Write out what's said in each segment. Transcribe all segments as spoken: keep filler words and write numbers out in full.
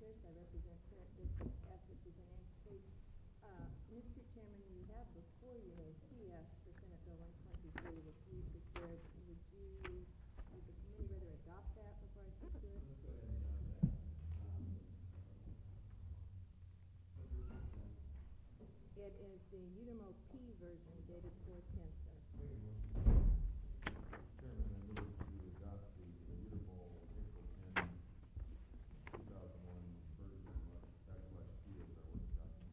Pierce. I represent Senate District F, which is in Anchor Creek. Uh, Mister Chairman, you have before you a C S for Senate Bill one twenty-three, which we prepared. Would you, would the committee rather adopt that before I speak to it? Let's go ahead and adopt that. Um, what version is that? It is the Udemo P version dated four ten, sir. Make a motion. Chairman, I move to adopt the Udemo April tenth, two thousand one version backslash P as our working document.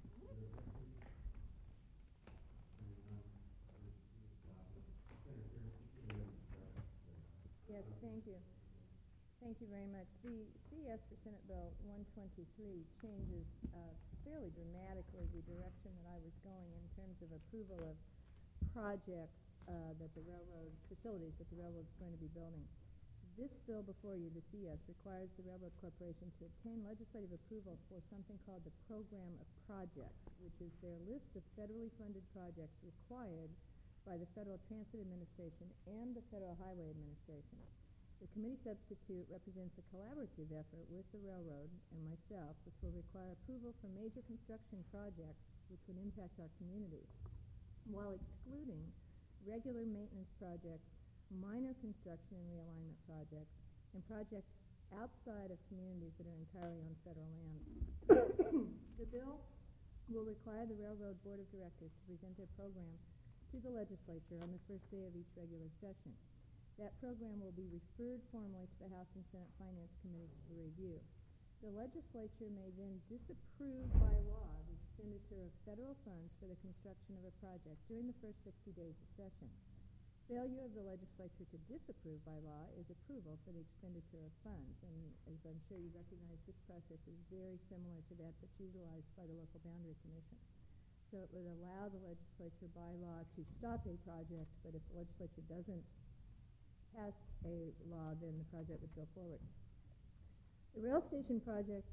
Yes, thank you. Thank you very much. The C S for Senate Bill one twenty-three changes uh, fairly dramatically the direction that I was going in terms of approval of projects uh, that the railroad, facilities that the railroad is going to be building. This bill before you, the C S, requires the Railroad Corporation to obtain legislative approval for something called the Program of Projects, which is their list of federally funded projects required by the Federal Transit Administration and the Federal Highway Administration. The committee substitute represents a collaborative effort with the railroad and myself, which will require approval for major construction projects which would impact our communities, while excluding regular maintenance projects, minor construction and realignment projects, and projects outside of communities that are entirely on federal lands. The bill will require the Railroad Board of Directors to present their program to the legislature on the first day of each regular session. That program will be referred formally to the House and Senate Finance Committees for review. The legislature may then disapprove by law the expenditure of federal funds for the construction of a project during the first sixty days of session. Failure of the legislature to disapprove by law is approval for the expenditure of funds, and as I'm sure you recognize, this process is very similar to that that's utilized by the Local Boundary Commission. So it would allow the legislature by law to stop a project, but if the legislature doesn't pass a law, then the project would go forward. The rail station project,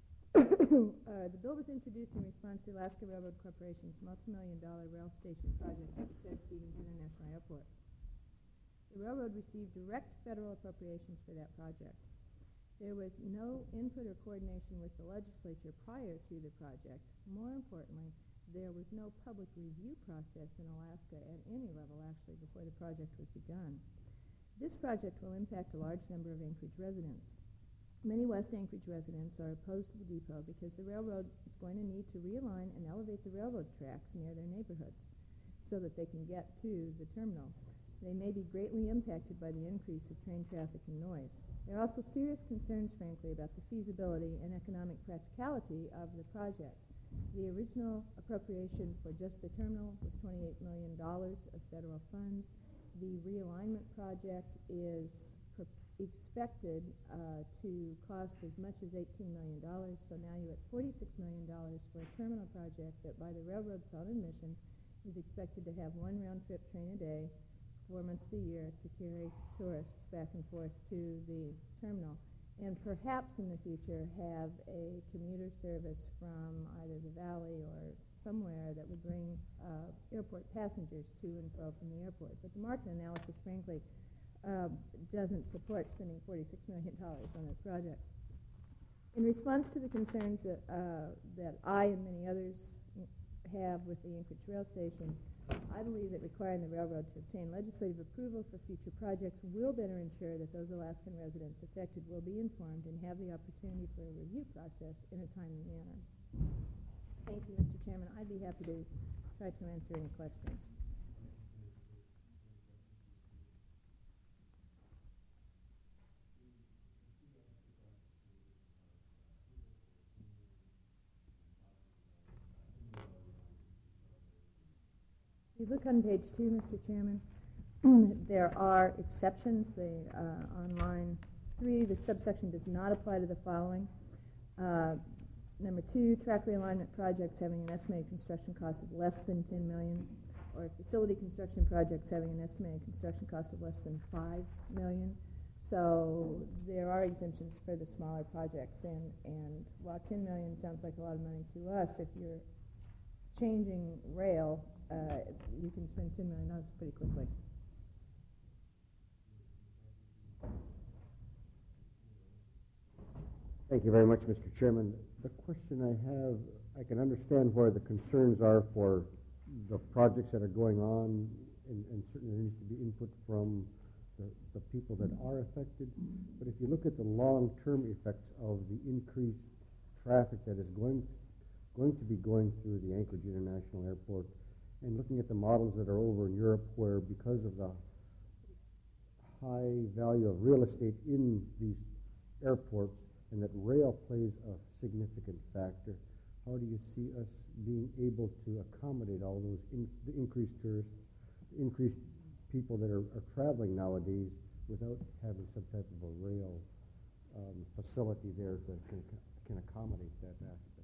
uh, the bill was introduced in response to Alaska Railroad Corporation's multi-million dollar rail station project at the Ted Stevens International Airport. The railroad received direct federal appropriations for that project. There was no input or coordination with the legislature prior to the project. More importantly, there was no public review process in Alaska at any level, actually, before the project was begun. This project will impact a large number of Anchorage residents. Many West Anchorage residents are opposed to the depot because the railroad is going to need to realign and elevate the railroad tracks near their neighborhoods so that they can get to the terminal. They may be greatly impacted by the increase of train traffic and noise. There are also serious concerns, frankly, about the feasibility and economic practicality of the project. The original appropriation for just the terminal was twenty-eight million dollars of federal funds. The realignment project is expected uh, to cost as much as eighteen million dollars, so now you're at forty-six million dollars for a terminal project that by the railroad's own admission is expected to have one round-trip train a day, four months of the year, to carry tourists back and forth to the terminal, and perhaps in the future have a commuter service from either the valley or somewhere that would bring uh, airport passengers to and fro from the airport. But the market analysis, frankly, uh, doesn't support spending forty-six million dollars on this project. In response to the concerns that, uh, that I and many others have with the Anchorage Rail Station, I believe that requiring the railroad to obtain legislative approval for future projects will better ensure that those Alaskan residents affected will be informed and have the opportunity for a review process in a timely manner. Thank you, Mister Chairman. I'd be happy to try to answer any questions. If you look on page two, Mister Chairman, there are exceptions. The, uh, on line three, the subsection does not apply to the following. Uh, Number two, track realignment projects having an estimated construction cost of less than ten million dollars, or facility construction projects having an estimated construction cost of less than five million dollars. So there are exemptions for the smaller projects, and, and while ten million dollars sounds like a lot of money to us, if you're changing rail, uh, you can spend ten million dollars pretty quickly. Thank you very much, Mister Chairman. The question I have, I can understand where the concerns are for the projects that are going on, and, and certainly there needs to be input from the, the people that are affected. But if you look at the long-term effects of the increased traffic that is going going to be going through the Anchorage International Airport, and looking at the models that are over in Europe, where because of the high value of real estate in these airports, and that rail plays a significant factor, how do you see us being able to accommodate all those in, the increased tourists, increased people that are, are traveling nowadays without having some type of a rail um, facility there that can, can accommodate that aspect?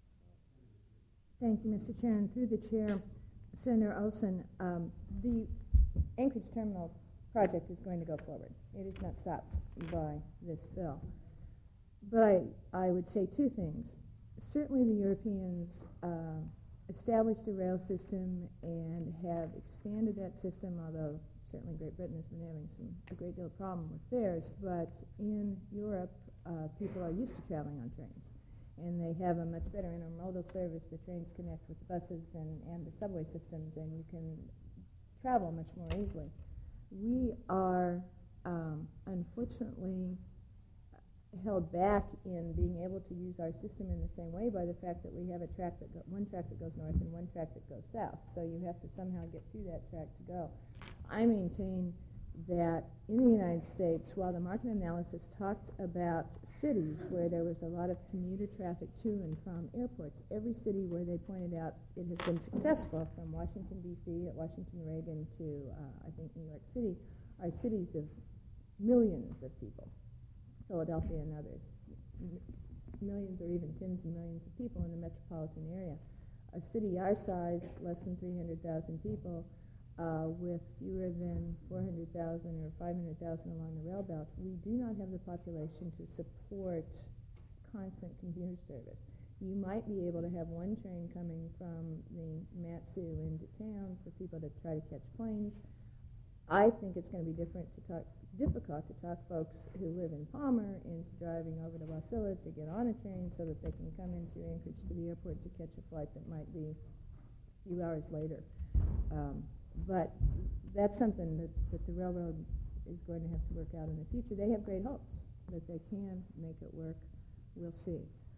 Thank you, Mister Chair. And through the chair, Senator Olson, um, the Anchorage Terminal project is going to go forward. It is not stopped by this bill. But I, I would say two things. Certainly the Europeans uh, established a rail system and have expanded that system, although certainly Great Britain has been having some a great deal of problem with theirs. But in Europe, uh, people are used to traveling on trains. And they have a much better intermodal service. The trains connect with the buses and, and the subway systems, and you can travel much more easily. We are, um, unfortunately, held back in being able to use our system in the same way by the fact that we have a track that go, one track that goes north and one track that goes south. So you have to somehow get to that track to go. I maintain that in the United States, while the market analysis talked about cities where there was a lot of commuter traffic to and from airports, every city where they pointed out it has been successful, from Washington, D C at Washington Reagan to, uh, I think, New York City, are cities of millions of people, Philadelphia and others, m- millions or even tens of millions of people in the metropolitan area. A city our size, less than three hundred thousand people, Uh, with fewer than four hundred thousand or five hundred thousand along the rail belt, we do not have the population to support constant commuter service. You might be able to have one train coming from the Matsu into town for people to try to catch planes. I think it's going to be different to talk, difficult to talk folks who live in Palmer into driving over to Wasilla to get on a train so that they can come into Anchorage to the airport to catch a flight that might be a few hours later. Um, But that's something that, that the railroad is going to have to work out in the future. They have great hopes that they can make it work. We'll see.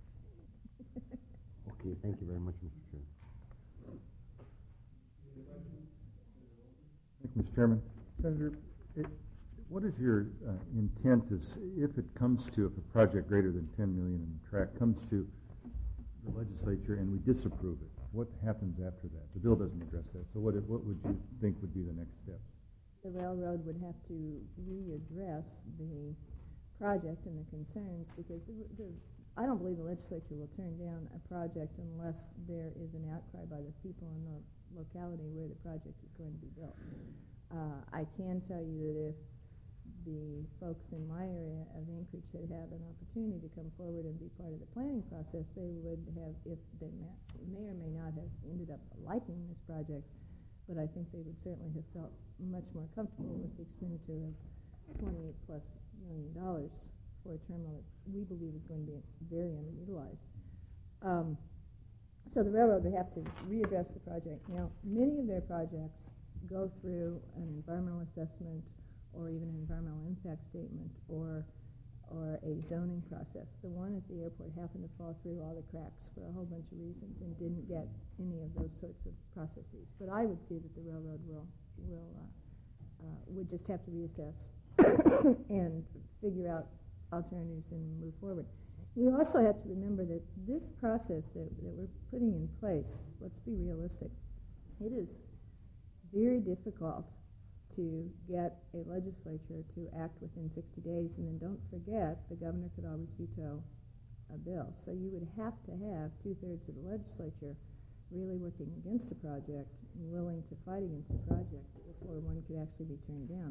Okay, thank you very much, Mister Chair. Thank you, Mister Chairman. Senator, it, what is your uh, intent is if it comes to, if a project greater than ten million in the track comes to the legislature and we disapprove it, what happens after that? The bill doesn't address that. So what, what would you think would be the next steps? The railroad would have to readdress the project and the concerns, because the, the, I don't believe the legislature will turn down a project unless there is an outcry by the people in the locality where the project is going to be built. Uh, I can tell you that if the folks in my area of Anchorage had had an opportunity to come forward and be part of the planning process, they would have, if they may or may not have ended up liking this project, but I think they would certainly have felt much more comfortable with the expenditure of twenty-eight plus million dollars for a terminal that we believe is going to be very underutilized. Um, so the railroad would have to readdress the project. Now, many of their projects go through an environmental assessment or even an environmental impact statement, or or a zoning process. The one at the airport happened to fall through all the cracks for a whole bunch of reasons and didn't get any of those sorts of processes. But I would see that the railroad will will uh, uh, would just have to reassess and figure out alternatives and move forward. You also have to remember that this process that, that we're putting in place, let's be realistic, it is very difficult to get a legislature to act within sixty days, and then don't forget the governor could always veto a bill. So you would have to have two-thirds of the legislature really working against a project and willing to fight against a project before one could actually be turned down.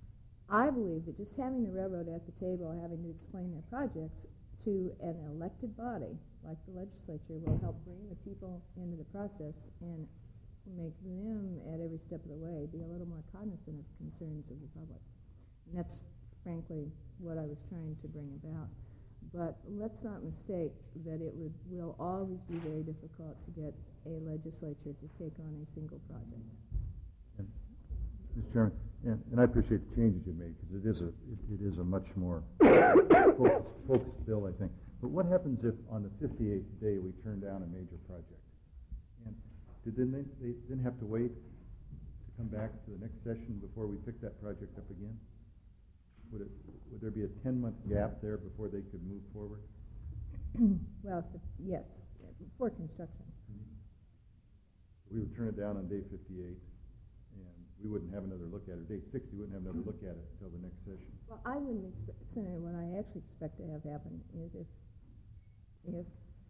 I believe that just having the railroad at the table, having to explain their projects to an elected body like the legislature, will help bring the people into the process and make them, at every step of the way, be a little more cognizant of concerns of the public. And that's, frankly, what I was trying to bring about. But let's not mistake that it would, will always be very difficult to get a legislature to take on a single project. And, Mister Chairman, and, and I appreciate the changes you made, because it is a, it, it is a much more focused, focused bill, I think. But what happens if on the fifty-eighth day we turn down a major project? And did then they, they didn't have to wait to come back to the next session before we pick that project up again? Would it, would there be a ten-month gap there before they could move forward? Well, if the, yes, for construction. We would turn it down on day fifty-eight, and we wouldn't have another look at it. Day sixty, we wouldn't have another look at it until the next session. Well, I wouldn't expect, Senator, what I actually expect to have happen is if, if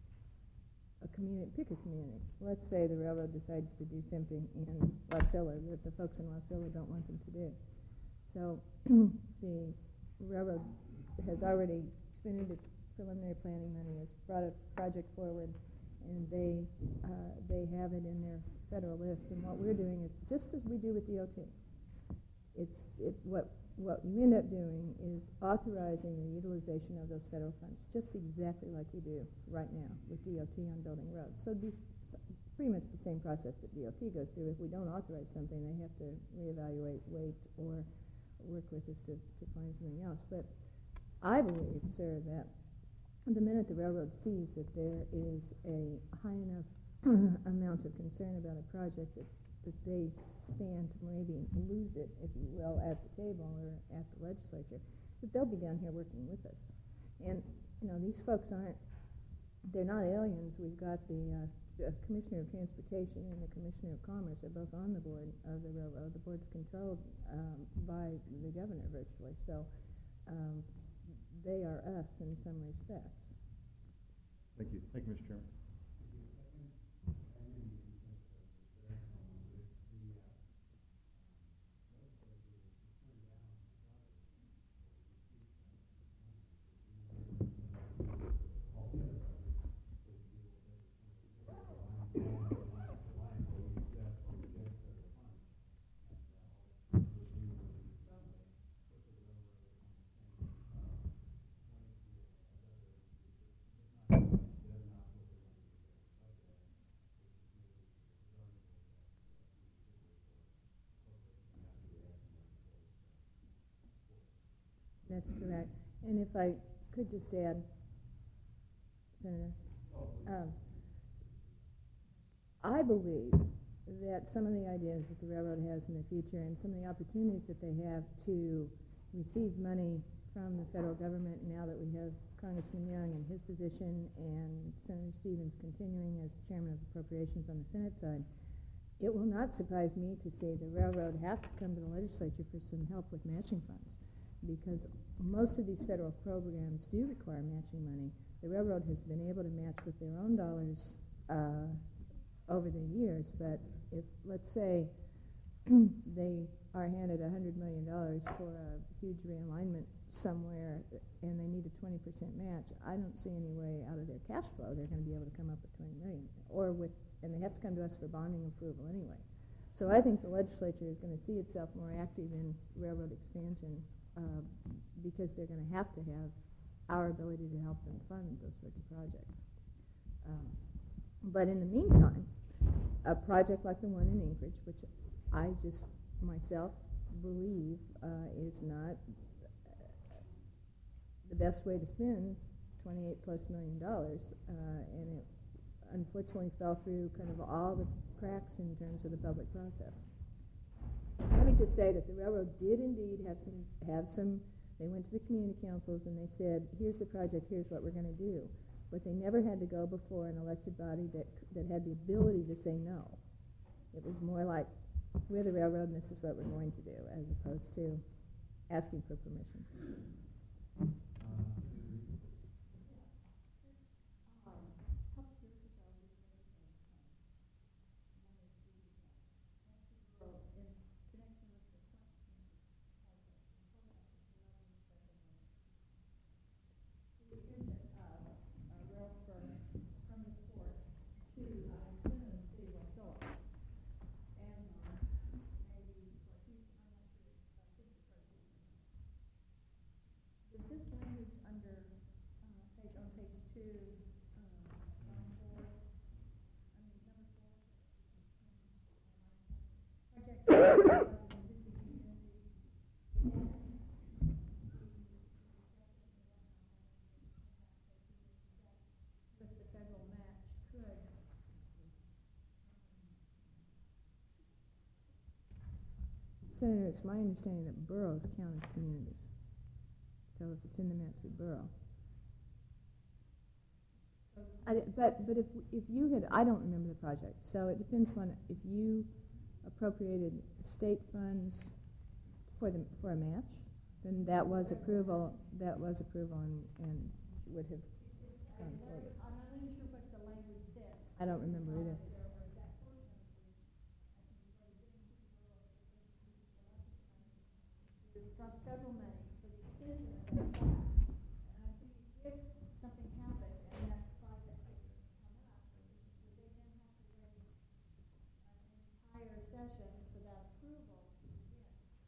a community, pick a community. Let's say the railroad decides to do something in Wasilla that the folks in Wasilla don't want them to do. So the railroad has already expended its preliminary planning money, has brought a project forward, and they uh, they have it in their federal list. And what we're doing is just as we do with D O T. It's it what what you end up doing is authorizing the utilization of those federal funds, just exactly like we do right now with D O T on building roads. So these pretty much the same process that D O T goes through. If we don't authorize something, they have to reevaluate, wait, or work with us to, to find something else. But I believe, sir, that the minute the railroad sees that there is a high enough amount of concern about a project that, that they stand to maybe lose it, if you will, at the table or at the legislature, that they'll be down here working with us. And, you know, these folks aren't, they're not aliens. We've got the, uh, the Commissioner of Transportation and the Commissioner of Commerce are both on the board of the railroad. The board's controlled um, by the governor virtually. So um, they are us in some respects. Thank you. Thank you, Mister Chairman. That's correct. And if I could just add, Senator, um, I believe that some of the ideas that the railroad has in the future and some of the opportunities that they have to receive money from the federal government, now that we have Congressman Young in his position and Senator Stevens continuing as chairman of appropriations on the Senate side, it will not surprise me to see the railroad have to come to the legislature for some help with matching funds, because most of these federal programs do require matching money. The railroad has been able to match with their own dollars uh, over the years, but if, let's say, they are handed one hundred million dollars for a huge realignment somewhere and they need a twenty percent match, I don't see any way out of their cash flow they're going to be able to come up with twenty million dollars, or with, and they have to come to us for bonding approval anyway. So I think the legislature is going to see itself more active in railroad expansion Uh, because they're going to have to have our ability to help them fund those sorts of projects. Um, but in the meantime, a project like the one in Anchorage, which I just myself believe uh, is not the best way to spend twenty-eight plus million dollars, uh, and it unfortunately fell through kind of all the cracks in terms of the public process. Let me just say that the railroad did indeed have some, have some, they went to the community councils and they said, here's the project, here's what we're going to do. But they never had to go before an elected body that, that had the ability to say no. It was more like, we're the railroad and this is what we're going to do, as opposed to asking for permission. Senator, it's my understanding that boroughs count as communities. So if it's in the Mat-Su borough. I di- but, but if, if you had, I don't remember the project, so it depends upon if you appropriated state funds for the, for a match, then that was approval, that was approval and, and would have gone forward. I'm not really sure what the language said. I don't remember either. From federal money for the extension of that track. And I think if something happened and that project would come up, would they then have to wait an entire session for that approval to begin?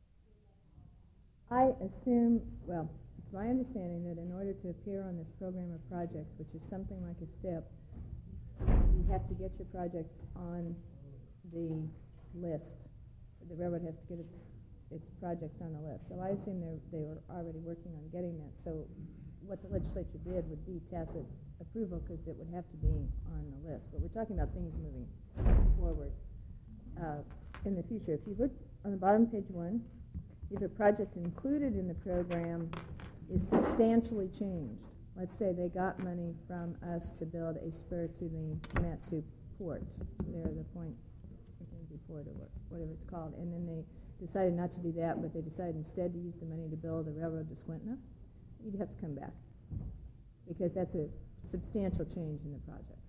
I assume, well, it's my understanding that in order to appear on this program of projects, which is something like a STEP, you have to get your project on the list. The railroad has to get its its projects on the list. So I assume they they were already working on getting that. So what the legislature did would be tacit approval because it would have to be on the list. But we're talking about things moving forward uh, in the future. If you look on the bottom of page one, if a project included in the program is substantially changed, let's say they got money from us to build a spur to the Mat-Su port, there, the Point McKenzie Port or what, whatever it's called, and then they decided not to do that, but they decided instead to use the money to build a railroad to Squintina, you'd have to come back because that's a substantial change in the project.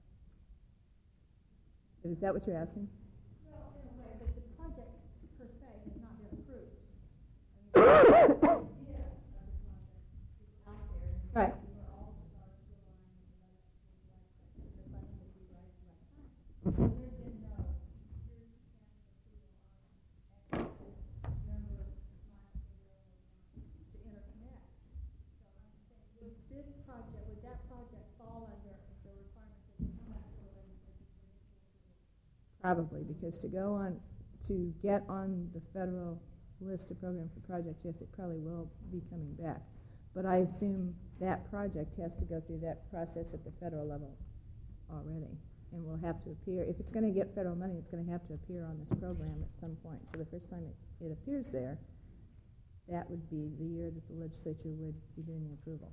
Is that what you're asking? Well, in a way, but the project per se has not been approved. I mean, the idea of the project is out there. And Right. where all the stars were aligned and the legislature, the funding would be right at the right time. So there's been no clear substantial approval on X number of miles of railroad to interconnect. So I'm saying, would this project, would that project fall under the requirements that come back to the legislature for approval? Probably, because to go on, to get on the federal list of program for projects, yes, it probably will be coming back. But I assume that project has to go through that process at the federal level already, and will have to appear. If it's going to get federal money, it's going to have to appear on this program at some point. So the first time it, it appears there, that would be the year that the legislature would be doing the approval.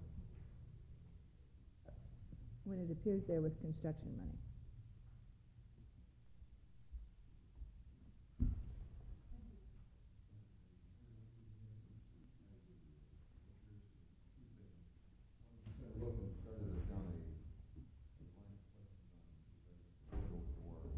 When it appears there with construction money. Look, and started us down a, a line of questions on the schedule for when,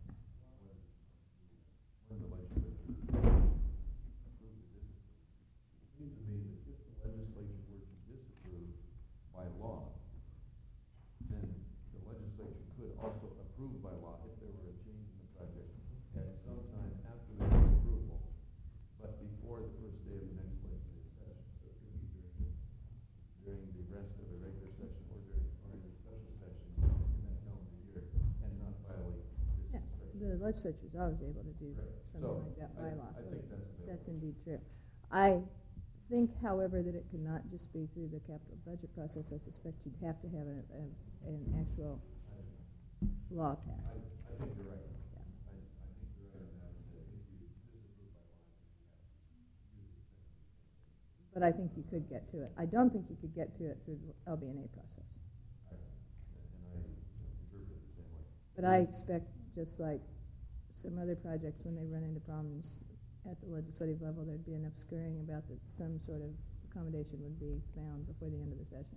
when the legislature approved or disapprove. It seemed to me that if the legislature were to disapprove by law, then the legislature could also approve by law if there were a change in the project at some time after the disapproval, but before the first day of the next legislative session. So it could be during during the rest of the regular session or during, or in the special session in that calendar year and not violate this Yeah, instruction. the legislature is always able to do Right. something So, like that I- by law. I So think that's available. that's indeed true. I think, however, that it could not just be through the capital budget process. I suspect you'd have to have a, a, an actual law I, passed. I think you're right. Yeah. I, I think you're right on that, that if you disapprove by law, you have to use it. But I think you could get to it. I don't think you could get to it through the L B N A process. I, and I interpret it the same way. But I expect, just like some other projects, when they run into problems at the legislative level, there'd be enough scurrying about that some sort of accommodation would be found before the end of the session.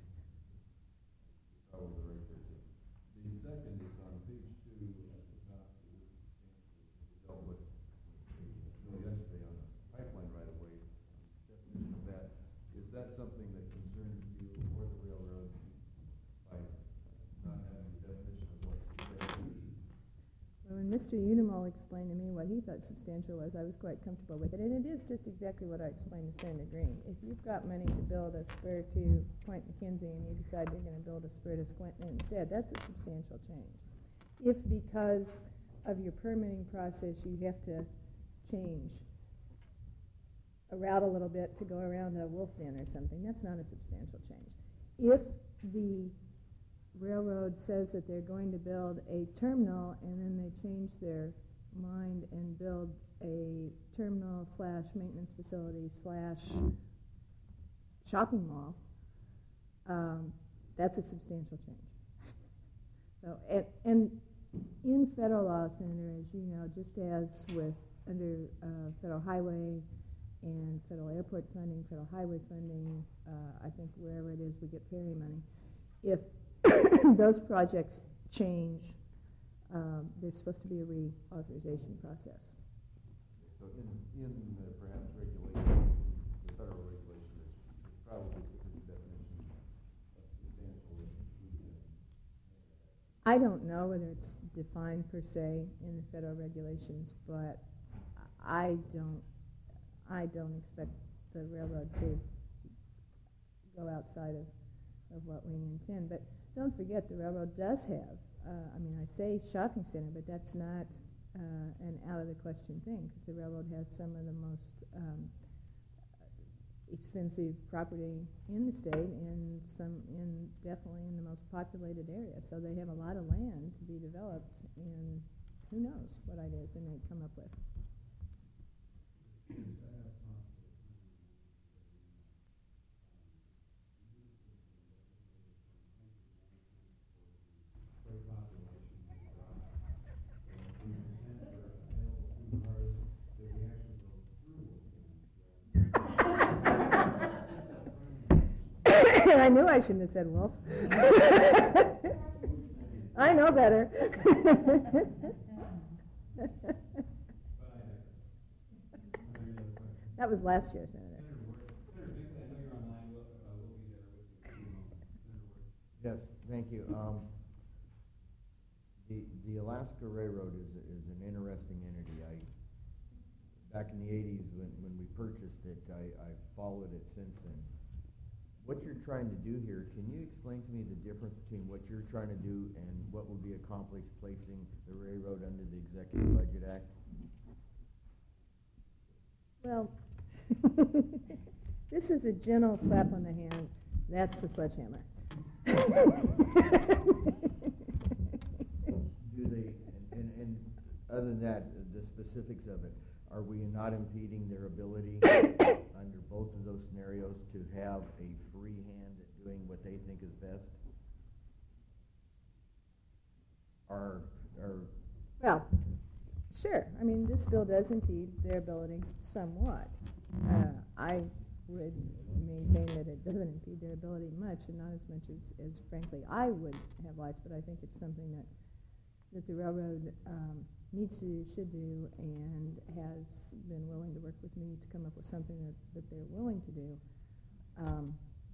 Probably right there too. The second is on page two at the top, the word substantial, we dealt with, uh, yesterday on the pipeline right away. Definition of that, is that something that concerns you or the railroad by not having the definition of what substantial is? Well, when Mister Unimall explained to me what he thought substantial was, I was quite comfortable with it. And it is just exactly what I explained to Senator Green. If you've got money to build a spur to Point McKenzie and you decide you're going to build a spur to Squinton instead, that's a substantial change. If because of your permitting process you have to change a route a little bit to go around a Wolf Den or something, that's not a substantial change. If the railroad says that they're going to build a terminal and then they change their mind and build a terminal slash maintenance facility slash shopping mall, um, that's a substantial change. So, and, and in federal law, Senator, as you know, just as with under uh, federal highway and federal airport funding, federal highway funding, uh, I think wherever it is we get ferry money, if those projects change, um, there's supposed to be a reauthorization process. So in, in uh, perhaps regulation, the federal regulation, is probably this definition of substantial inclusion. I don't know whether it's defined per se in the federal regulations, but I don't, I don't expect the railroad to go outside of, of what we intend. But don't forget, the railroad does have, uh, I mean, I say shopping center, but that's not uh, an out-of-the-question thing, because the railroad has some of the most um, expensive property in the state, and some in definitely in the most populated area. So they have a lot of land to be developed, and who knows what ideas they may come up with. I knew I shouldn't have said wolf. I know better. That was last year, Senator. Yes, thank you. Um, the the Alaska Railroad is is an interesting entity. I back in the eighties when when we purchased it, I I followed it since then. What you're trying to do here, can you explain to me the difference between what you're trying to do and what will be accomplished placing the railroad under the Executive Budget Act? Well, this is a gentle slap on the hand. That's the sledgehammer. Do they, and, and, and other than that, the specifics of it, are we not impeding their ability under both of those scenarios to have a free hand at doing what they think is best? Or, or Well, sure. I mean, this bill does impede their ability somewhat. Uh, I would maintain that it doesn't impede their ability much, and not as much as, as frankly, I would have liked, but I think it's something that, that the railroad um, needs to do, should do, and has been willing to work with me to come up with something that, that they're willing to do. Um,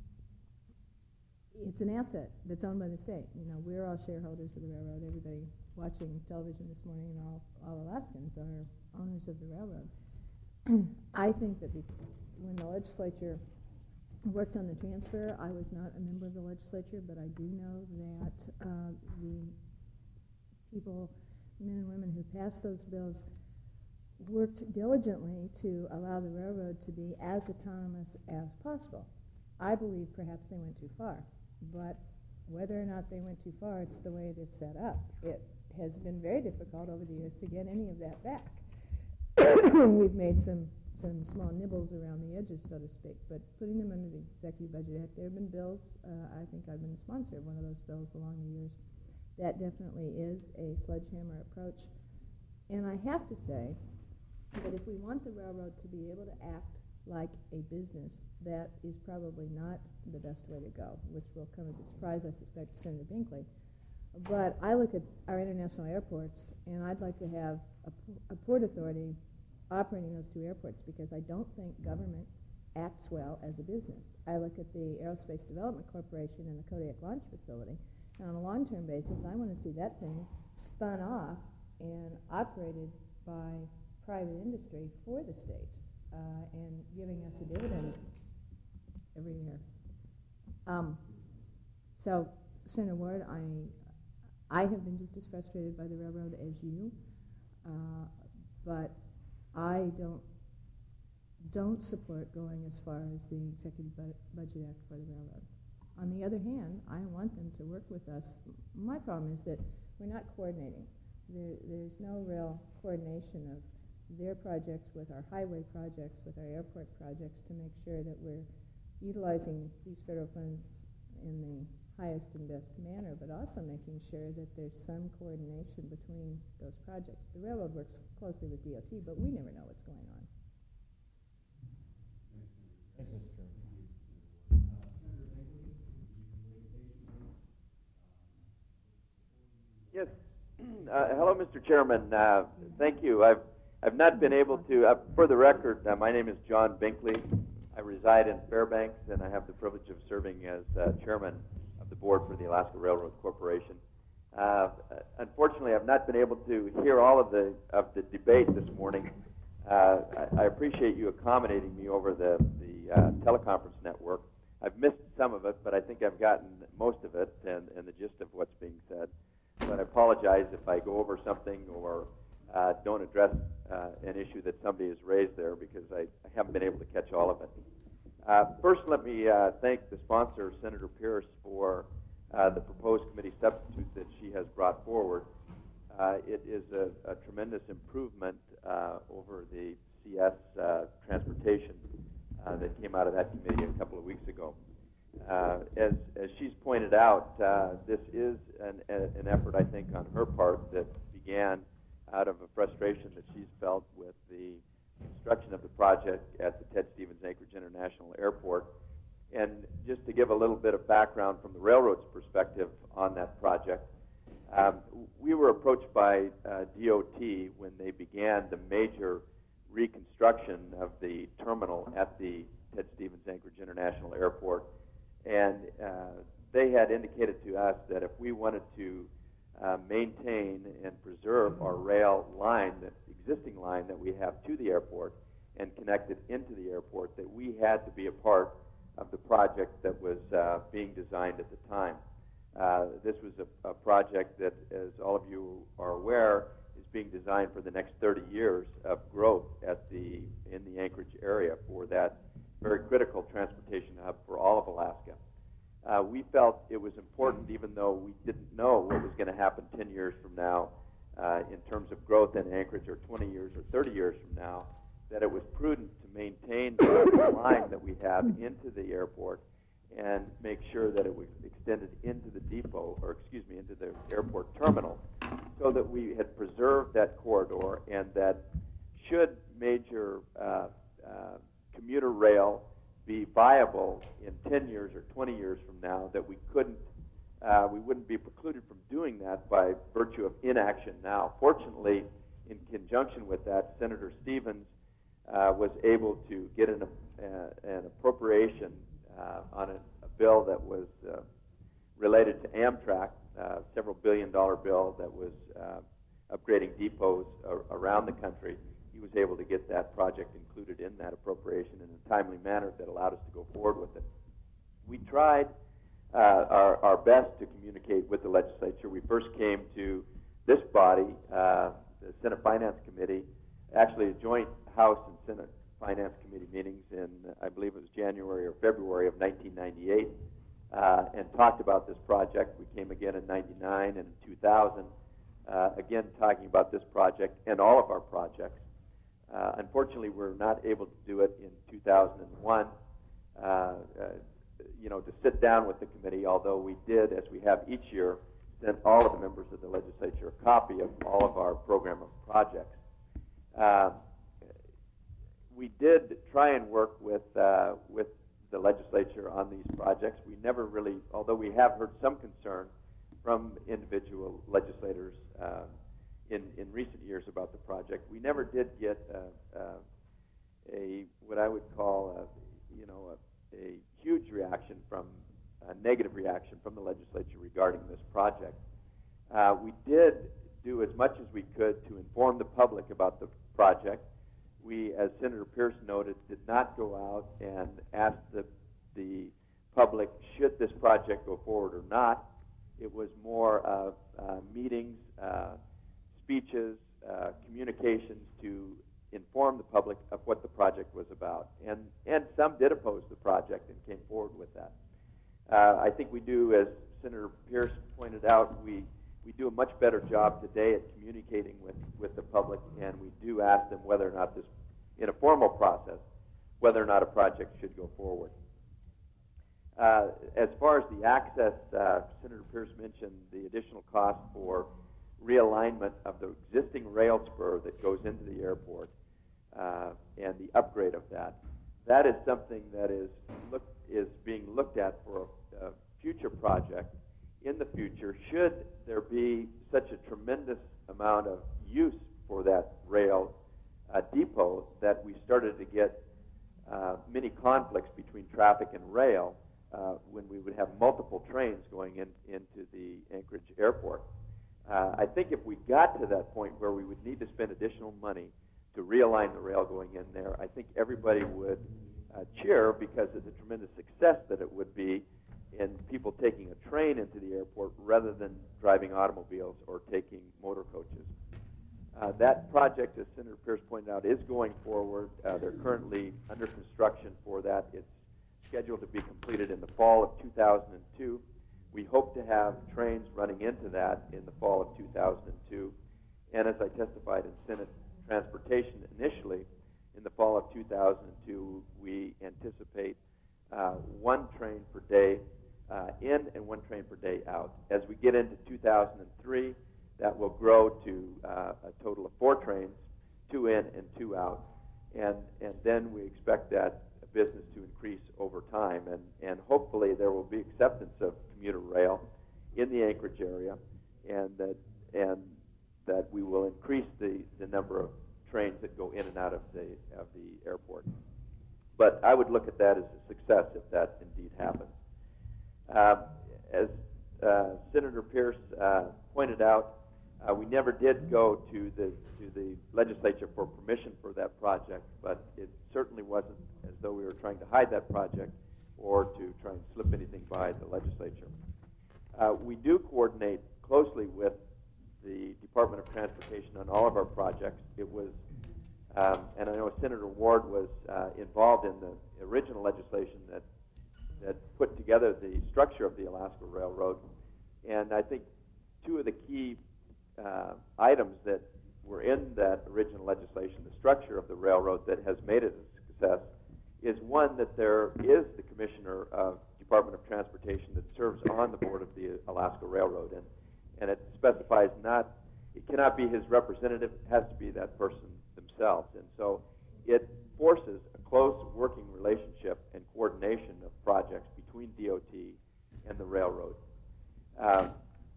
it's an asset that's owned by the state. You know, we're all shareholders of the railroad. Everybody watching television this morning and all, all Alaskans are owners of the railroad. I think that the, when the legislature worked on the transfer, I was not a member of the legislature, but I do know that uh, the people, men and women who passed those bills, worked diligently to allow the railroad to be as autonomous as possible. I believe perhaps they went too far, but whether or not they went too far, it's the way it is set up. It has been very difficult over the years to get any of that back. We've made some, some small nibbles around the edges, so to speak, but putting them under the Executive Budget Act, there have been bills, uh, I think I've been a sponsor of one of those bills along the years. That definitely is a sledgehammer approach. And I have to say that if we want the railroad to be able to act like a business, that is probably not the best way to go, which will come as a surprise, I suspect, to Senator Binkley. But I look at our international airports, and I'd like to have a, a port authority operating those two airports, because I don't think government acts well as a business. I look at the Aerospace Development Corporation and the Kodiak Launch Facility, and on a long-term basis, I want to see that thing spun off and operated by private industry for the state, uh, and giving us a dividend every year. Um, so, Senator Ward, I, I have been just as frustrated by the railroad as you, uh, but I don't don't support going as far as the Executive Bu- Budget Act for the railroad. On the other hand, I want them to work with us. My problem is that we're not coordinating. there, there's no real coordination of their projects with our highway projects, with our airport projects, to make sure that we're utilizing these federal funds in the highest and best manner, but also making sure that there's some coordination between those projects. The railroad works closely with D O T, but we never know what's going on. Thank you, Mister Chairman. Senator Binkley, you Yes. Uh, hello, Mister Chairman. Uh, thank you. I've I've not been able to. Uh, for the record, uh, my name is John Binkley. I reside in Fairbanks, and I have the privilege of serving as uh, chairman of the board for the Alaska Railroad Corporation. Uh, unfortunately, I've not been able to hear all of the of the debate this morning. Uh, I, I appreciate you accommodating me over the the uh, teleconference network. I've missed some of it, but I think I've gotten most of it and, and the gist of what's being said. But I apologize if I go over something or uh, don't address uh, an issue that somebody has raised there, because I, I haven't been able to catch all of it. Uh, first, let me uh, thank the sponsor, Senator Pierce, for uh, the proposed committee substitute that she has brought forward. Uh, it is a, a tremendous improvement uh, over the C S uh, transportation uh, that came out of that committee a couple of weeks ago. Uh, as, as she's pointed out, uh, this is an, an effort, I think, on her part that began out of a frustration that she's felt with the construction of the project at the Ted Stevens Anchorage International Airport. And just to give a little bit of background from the railroad's perspective on that project, um, we were approached by uh, D O T when they began the major reconstruction of the terminal at the Ted Stevens Anchorage International Airport. And uh, they had indicated to us that if we wanted to uh, maintain and preserve our rail line, the existing line that we have to the airport and connect it into the airport, that we had to be a part of the project that was uh, being designed at the time. Uh, this was a, a project that, as all of you are aware, is being designed for the next thirty years of growth at the in the Anchorage area for that very critical transportation hub for all of Alaska. Uh, we felt it was important, even though we didn't know what was going to happen ten years from now uh, in terms of growth in Anchorage, or twenty years or thirty years from now, that it was prudent to maintain the line that we have into the airport and make sure that it was extended into the depot, or excuse me, into the airport terminal, so that we had preserved that corridor, and that should major uh, uh, commuter rail be viable in ten years or twenty years from now, that we couldn't, uh, we wouldn't be precluded from doing that by virtue of inaction now. Fortunately, in conjunction with that, Senator Stevens uh, was able to get an, uh, an appropriation uh, on a, a bill that was uh, related to Amtrak, uh, several billion dollar bill that was uh, upgrading depots ar- around the country. He was able to get that project included in that appropriation in a timely manner that allowed us to go forward with it. We tried uh, our, our best to communicate with the legislature. We first came to this body, uh, the Senate Finance Committee, actually a joint House and Senate Finance Committee meetings in, I believe it was January or February of nineteen ninety-eight, uh, and talked about this project. We came again in ninety-nine and in two thousand, uh, again talking about this project and all of our projects. Uh, unfortunately, we're not able to do it in two thousand one, uh, uh, you know, to sit down with the committee, although we did, as we have each year, send all of the members of the legislature a copy of all of our program of projects. Uh, we did try and work with, uh, with the legislature on these projects. We never really, although we have heard some concern from individual legislators uh, in, in recent years about the project, we never did get uh, uh, a what I would call a, you know a, a huge reaction from a negative reaction from the legislature regarding this project. Uh, we did do as much as we could to inform the public about the project. We, as Senator Pierce noted, did not go out and ask the the public should this project go forward or not. It was more of uh, meetings, uh, speeches, uh, communications to inform the public of what the project was about. And, and some did oppose the project and came forward with that. Uh, I think we do, as Senator Pierce pointed out, we we do a much better job today at communicating with, with the public, and we do ask them whether or not this, in a formal process, whether or not a project should go forward. Uh, as far as the access, uh, Senator Pierce mentioned the additional cost for realignment of the existing rail spur that goes into the airport uh, and the upgrade of that. That is something that is look, is being looked at for a, a future project in the future, should there be such a tremendous amount of use for that rail uh, depot that we started to get uh, many conflicts between traffic and rail uh, when we would have multiple trains going in, into the Anchorage airport. Uh, I think if we got to that point where we would need to spend additional money to realign the rail going in there, I think everybody would uh, cheer because of the tremendous success that it would be in people taking a train into the airport rather than driving automobiles or taking motor coaches. Uh, that project, as Senator Pierce pointed out, is going forward. Uh, they're currently under construction for that. It's scheduled to be completed in the fall of two thousand two. We hope to have trains running into that in the fall of two thousand two. And as I testified in Senate Transportation initially, in the fall of two thousand two, we anticipate uh, one train per day uh, in and one train per day out. As we get into two thousand three, that will grow to uh, a total of four trains, two in and two out. And, and then we expect that business to increase over time. And, and hopefully there will be acceptance of commuter rail in the Anchorage area, and that, and that we will increase the, the number of trains that go in and out of the, of the airport. But I would look at that as a success if that indeed happens. Uh, as uh, Senator Pierce uh, pointed out, Uh, we never did go to the to the legislature for permission for that project, but it certainly wasn't as though we were trying to hide that project or to try and slip anything by the legislature. Uh, we do coordinate closely with the Department of Transportation on all of our projects. It was, um, and I know Senator Ward was uh, involved in the original legislation that that put together the structure of the Alaska Railroad, and I think two of the key Uh, items that were in that original legislation, the structure of the railroad that has made it a success, is one that there is the commissioner of Department of Transportation that serves on the board of the Alaska Railroad, and, and it specifies not, it cannot be his representative, it has to be that person themselves. And so it forces a close working relationship and coordination of projects between D O T and the railroad. Um,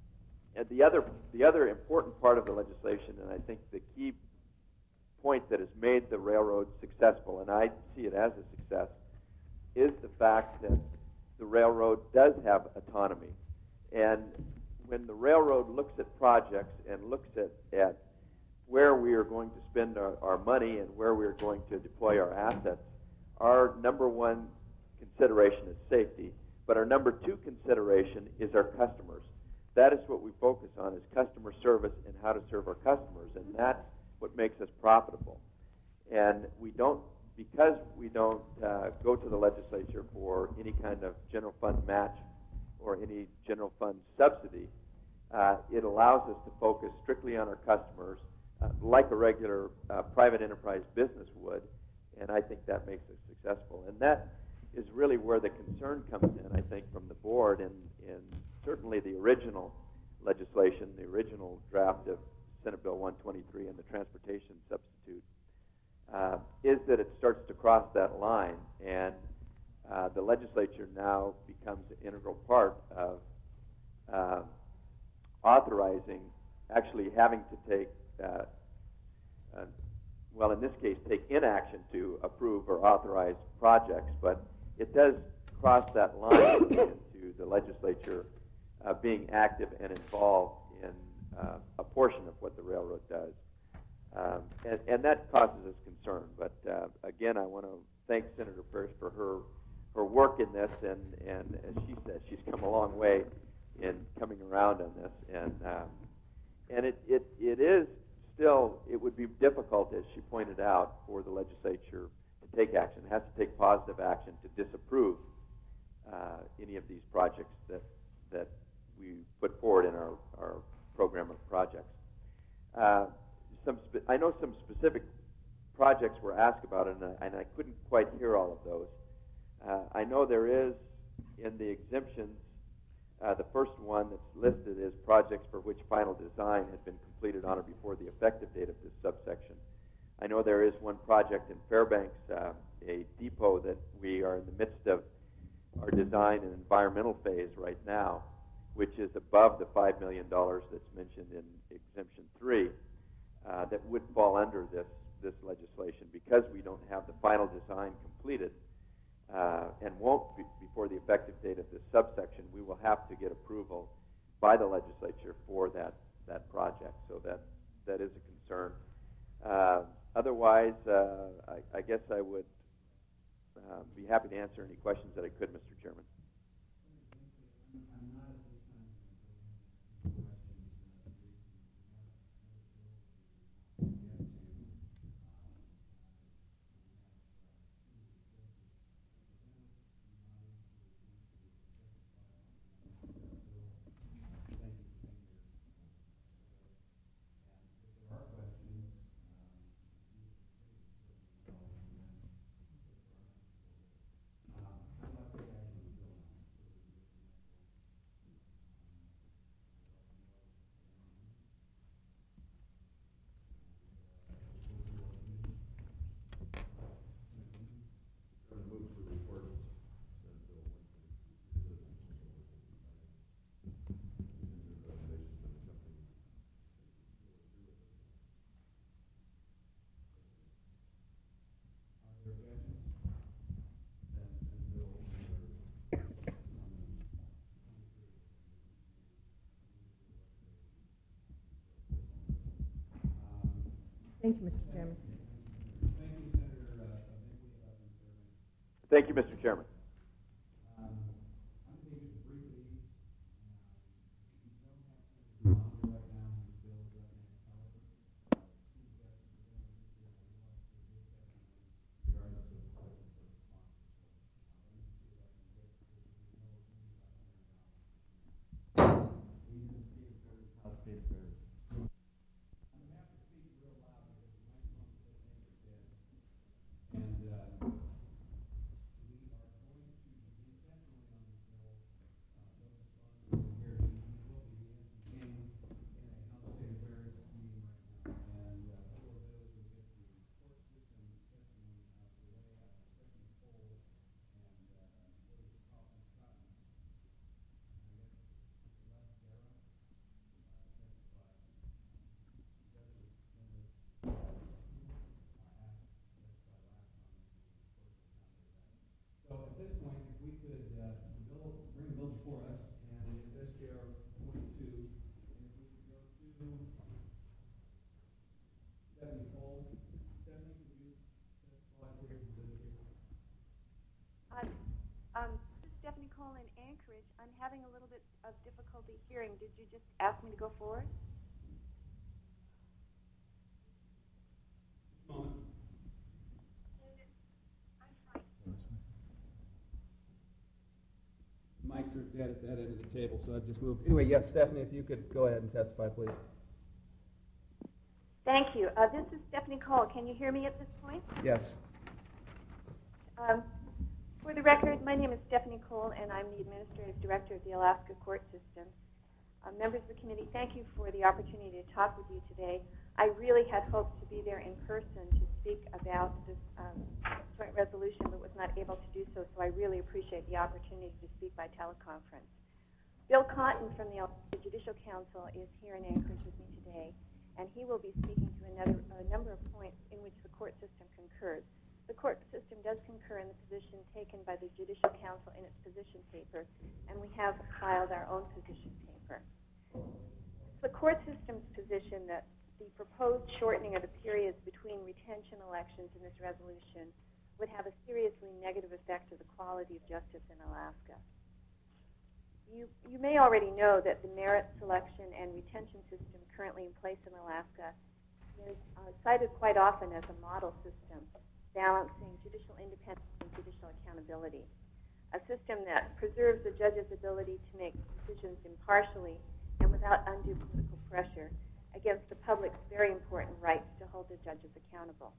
And the other, the other important part of the legislation, and I think the key point that has made the railroad successful, and I see it as a success, is the fact that the railroad does have autonomy. And when the railroad looks at projects and looks at, at where we are going to spend our, our money and where we are going to deploy our assets, our number one consideration is safety, but our number two consideration is our customers. That is what we focus on, is customer service and how to serve our customers, and that's what makes us profitable. And we don't, because we don't uh, go to the legislature for any kind of general fund match or any general fund subsidy, uh, it allows us to focus strictly on our customers, uh, like a regular uh, private enterprise business would, and I think that makes us successful. And that is really where the concern comes in, I think, from the board, and, and certainly the original legislation, the original draft of Senate Bill one twenty-three and the transportation substitute, uh, is that it starts to cross that line, and uh, the legislature now becomes an integral part of uh, authorizing, actually having to take, uh, uh, well, in this case, take inaction to approve or authorize projects, but it does cross that line into the legislature uh, being active and involved in uh, a portion of what the railroad does. Um, and, and that causes us concern. But uh, again, I want to thank Senator Pierce for her her work in this, and, and as she says, she's come a long way in coming around on this. And um, and it, it, it is still, it would be difficult, as she pointed out, for the legislature to take action. It has to take positive action to disapprove uh, any of these projects that that we put forward in our, our program of projects. Uh, some spe- I know some specific projects were asked about, and I, and I couldn't quite hear all of those. Uh, I know there is in the exemptions, uh, the first one that's listed is projects for which final design has been completed on or before the effective date of this subsection. I know there is one project in Fairbanks, uh, a depot that we are in the midst of our design and environmental phase right now, which is above the five million dollars that's mentioned in exemption three, uh, that would fall under this, this legislation because we don't have the final design completed uh, and won't be before the effective date of this subsection. We will have to get approval by the legislature for that, that project, so that, that is a concern. Uh, otherwise, uh, I, I guess I would uh, be happy to answer any questions that I could, Mister Chairman. I'm not at this time going to go into questions. Uh, we, we have, we have to get to, um, uh, thank you for being here. And if there are questions, um, I'd like to add to the bill now. Are there objections? Then Senate Bill number um, Thank you, Mister Chairman. Thank you, Senator uh, Binkley, uh, from Fairbanks. Thank you, Mister Chairman. Um, I'm going to take just a brief lead. Um, you don't have to longer right now in this bill, but however, uh, two suggestions are going to be here. I would like to give testimony regardless of the presence of the sponsor. So, uh, let me see if I can get this. There's no maybe about one hundred dollars. Please, state affairs. I'm going to have to speak real loud because the microphone's a bit anchored dead. And uh, we are going to begin testimony on this bill. Uh, both the sponsors are here. We we will be beginning in a House State Affairs meeting right now. And uh, before those, we'll get the court system testimony out of the way. I have Stephanie Cole and uh, what is it, Kaufman Cotton. And I guess Les Guerra uh, testify. Judges Dennis uh, asked to testify last time, and of course, so at this point, if we could uh, the bill, bring the bill before us, and it's S J R forty-two, and if we could go to Stephanie Cole. Stephanie, could you testify for your position? Uh, um, this is Stephanie Cole in Anchorage. I'm having a little bit of difficulty hearing. Did you just ask me to go forward? Just a moment. Mics are dead at that end of the table, so I've just moved. Anyway, yes, Stephanie, if you could go ahead and testify, please. Thank you. Uh, this is Stephanie Cole. Can you hear me at this point? Yes. Um, for the record, my name is Stephanie Cole, and I'm the Administrative Director of the Alaska Court System. Uh, members of the committee, thank you for the opportunity to talk with you today. I really had hoped to be there in person to speak about this um, joint resolution, but was not able to do so, so I really appreciate the opportunity to speak by teleconference. Bill Cotton from the Alaska Judicial Council is here in Anchorage with me today, and he will be speaking to another, a number of points in which the court system concurs. The court system does concur in the position taken by the Judicial Council in its position paper, and we have filed our own position paper. It's the court system's position that the proposed shortening of the periods between retention elections in this resolution would have a seriously negative effect to the quality of justice in Alaska. You, you may already know that the merit selection and retention system currently in place in Alaska is uh, cited quite often as a model system, balancing judicial independence and judicial accountability, a system that preserves the judge's ability to make decisions impartially and without undue political pressure against the public's very important rights to hold the judges accountable.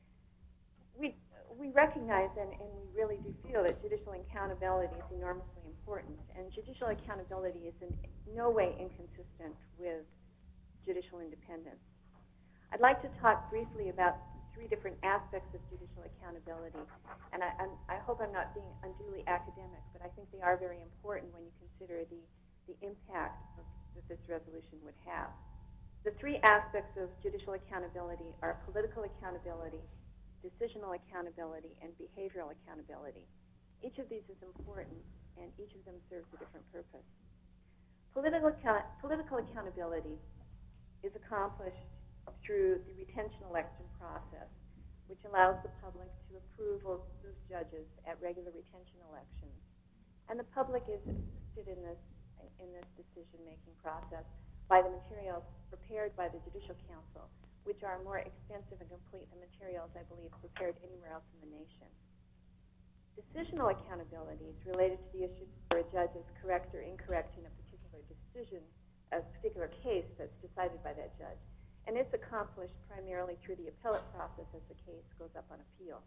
We, we recognize and, and we really do feel that judicial accountability is enormously important, and judicial accountability is in no way inconsistent with judicial independence. I'd like to talk briefly about three different aspects of judicial accountability, and I, I'm, I hope I'm not being unduly academic, but I think they are very important when you consider the, the impact of, that this resolution would have. The three aspects of judicial accountability are political accountability, decisional accountability, and behavioral accountability. Each of these is important, and each of them serves a different purpose. Political, account political accountability is accomplished through the retention election process, which allows the public to approve of those judges at regular retention elections. And the public is assisted in this, in this decision-making process by the materials prepared by the Judicial Council, which are more extensive and complete than materials, I believe, prepared anywhere else in the nation. Decisional accountability is related to the issue whether a judge is correct or incorrect in a particular decision, a particular case that's decided by that judge. And it's accomplished primarily through the appellate process as the case goes up on appeal.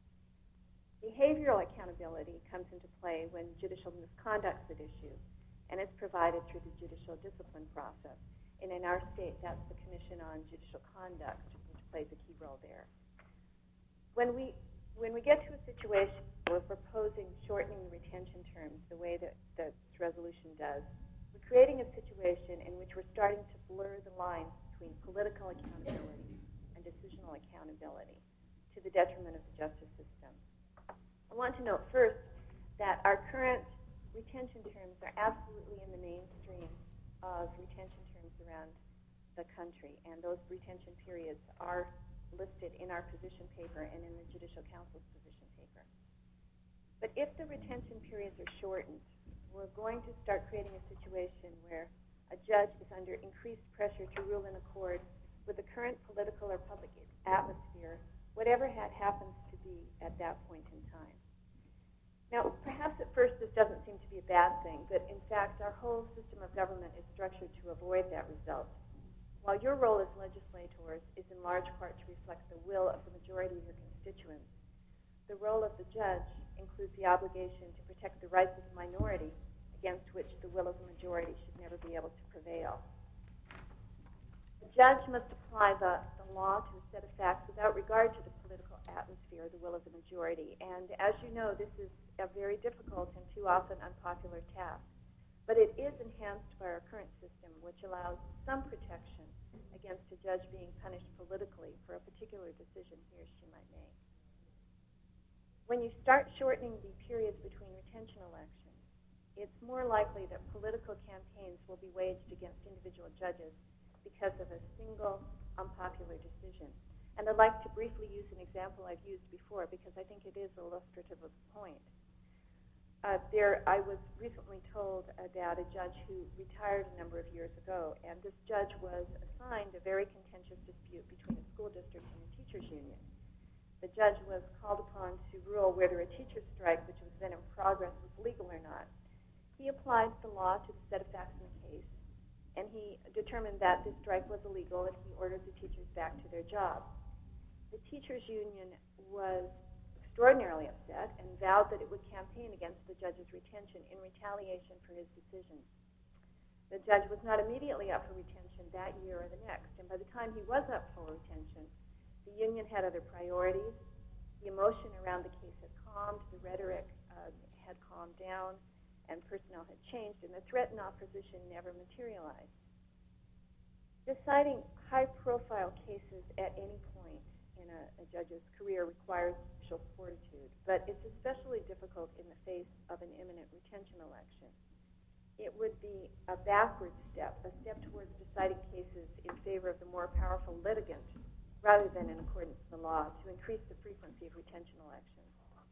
Behavioral accountability comes into play when judicial misconduct is at issue, and it's provided through the judicial discipline process. And in our state, that's the Commission on Judicial Conduct, which plays a key role there. When we, when we get to a situation where we're proposing shortening the retention terms the way that, that this resolution does, we're creating a situation in which we're starting to blur the lines between political accountability and decisional accountability to the detriment of the justice system. I want to note first that our current retention terms are absolutely in the mainstream of retention terms around the country, and those retention periods are listed in our position paper and in the Judicial Council's position paper. But if the retention periods are shortened, we're going to start creating a situation where a judge is under increased pressure to rule in accord with the current political or public atmosphere, whatever had happens to be at that point in time. Now, perhaps at first this doesn't seem to be a bad thing, but in fact our whole system of government is structured to avoid that result. While your role as legislators is in large part to reflect the will of the majority of your constituents, the role of the judge includes the obligation to protect the rights of the minority against which the will of the majority should never be able to prevail. The judge must apply the, the law to a set of facts without regard to the political atmosphere, the will of the majority. And as you know, this is a very difficult and too often unpopular task. But it is enhanced by our current system, which allows some protection against a judge being punished politically for a particular decision he or she might make. When you start shortening the periods between retention elections, it's more likely that political campaigns will be waged against individual judges because of a single unpopular decision. And I'd like to briefly use an example I've used before because I think it is illustrative of the point. Uh, there, I was recently told about a judge who retired a number of years ago, and this judge was assigned a very contentious dispute between a school district and a teachers' union. The judge was called upon to rule whether a teacher's strike, which was then in progress, was legal or not. He applied the law to the set of facts in the case, and he determined that this strike was illegal, and he ordered the teachers back to their jobs. The teachers' union was extraordinarily upset and vowed that it would campaign against the judge's retention in retaliation for his decision. The judge was not immediately up for retention that year or the next, and by the time he was up for retention, the union had other priorities. The emotion around the case had calmed, the rhetoric uh, had calmed down, and personnel had changed, and the threat and opposition never materialized. Deciding high-profile cases at any point in a, a judge's career requires social fortitude, but it's especially difficult in the face of an imminent retention election. It would be a backward step, a step towards deciding cases in favor of the more powerful litigant, rather than in accordance with the law, to increase the frequency of retention elections.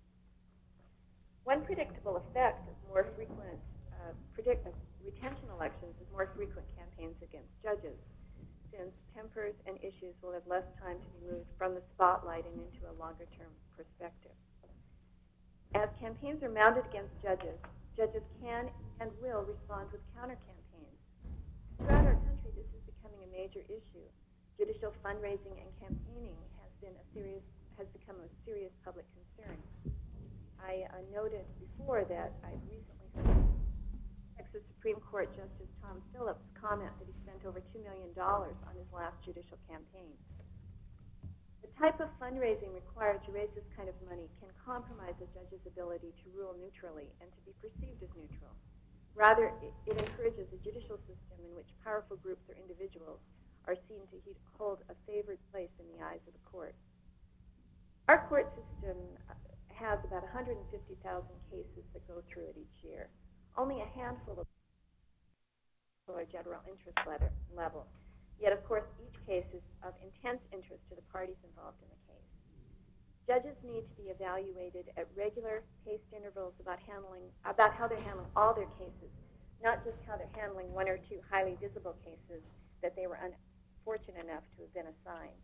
One predictable effect of more frequent uh, predict uh, retention elections is more frequent campaigns against judges, since tempers and issues will have less time to be moved from the spotlight and into a longer-term perspective. As campaigns are mounted against judges, judges can and will respond with counter-campaigns. Throughout our country, this is becoming a major issue. Judicial fundraising and campaigning has been a serious, has become a serious public concern. I uh, noted before that I recently heard Texas Supreme Court Justice Tom Phillips comment that he spent over two million dollars on his last judicial campaign. The type of fundraising required to raise this kind of money can compromise a judge's ability to rule neutrally and to be perceived as neutral. Rather, it, it encourages a judicial system in which powerful groups or individuals are seen to he- hold a favored place in the eyes of the court. Our court system has about one hundred fifty thousand cases that go through it each year. Only a handful of are general interest letter, level. Yet, of course, each case is of intense interest to the parties involved in the case. Judges need to be evaluated at regular paced intervals about handling, about how they're handling all their cases, not just how they're handling one or two highly visible cases that they were unfortunate enough to have been assigned.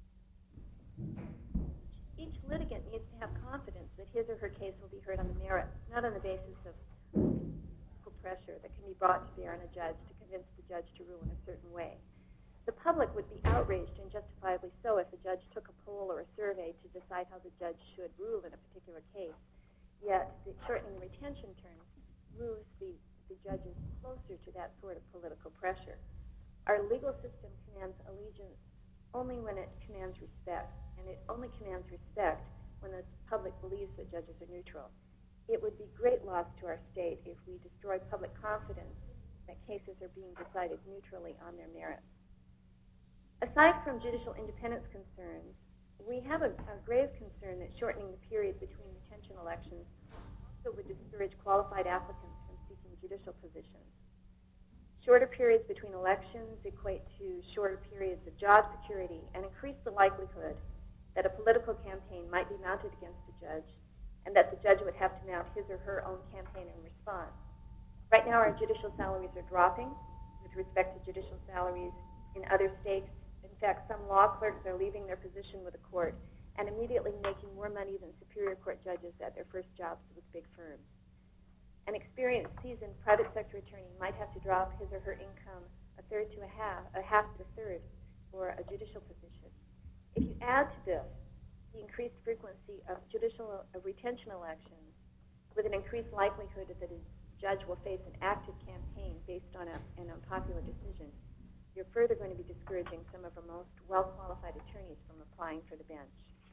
Each litigant needs to have confidence that his or her case will be heard on the merits, not on the basis of political pressure that can be brought to bear on a judge to convince the judge to rule in a certain way. The public would be outraged, and justifiably so, if the judge took a poll or a survey to decide how the judge should rule in a particular case. Yet, the shortening the retention term moves the, the judges closer to that sort of political pressure. Our legal system commands allegiance only when it commands respect, and it only commands respect when the public believes that judges are neutral. It would be great loss to our state if we destroy public confidence that cases are being decided neutrally on their merits. Aside from judicial independence concerns, we have a, a grave concern that shortening the period between retention elections also would discourage qualified applicants from seeking judicial positions. Shorter periods between elections equate to shorter periods of job security and increase the likelihood that a political campaign might be mounted against the judge and that the judge would have to mount his or her own campaign in response. Right now, our judicial salaries are dropping with respect to judicial salaries in other states. In fact, some law clerks are leaving their position with the court and immediately making more money than Superior Court judges at their first jobs with big firms. An experienced, seasoned private sector attorney might have to drop his or her income a third to a half, a half to a third for a judicial position. If you add to this the increased frequency of judicial of retention elections with an increased likelihood that a judge will face an active campaign based on a, an unpopular decision, you're further going to be discouraging some of our most well-qualified attorneys from applying for the bench.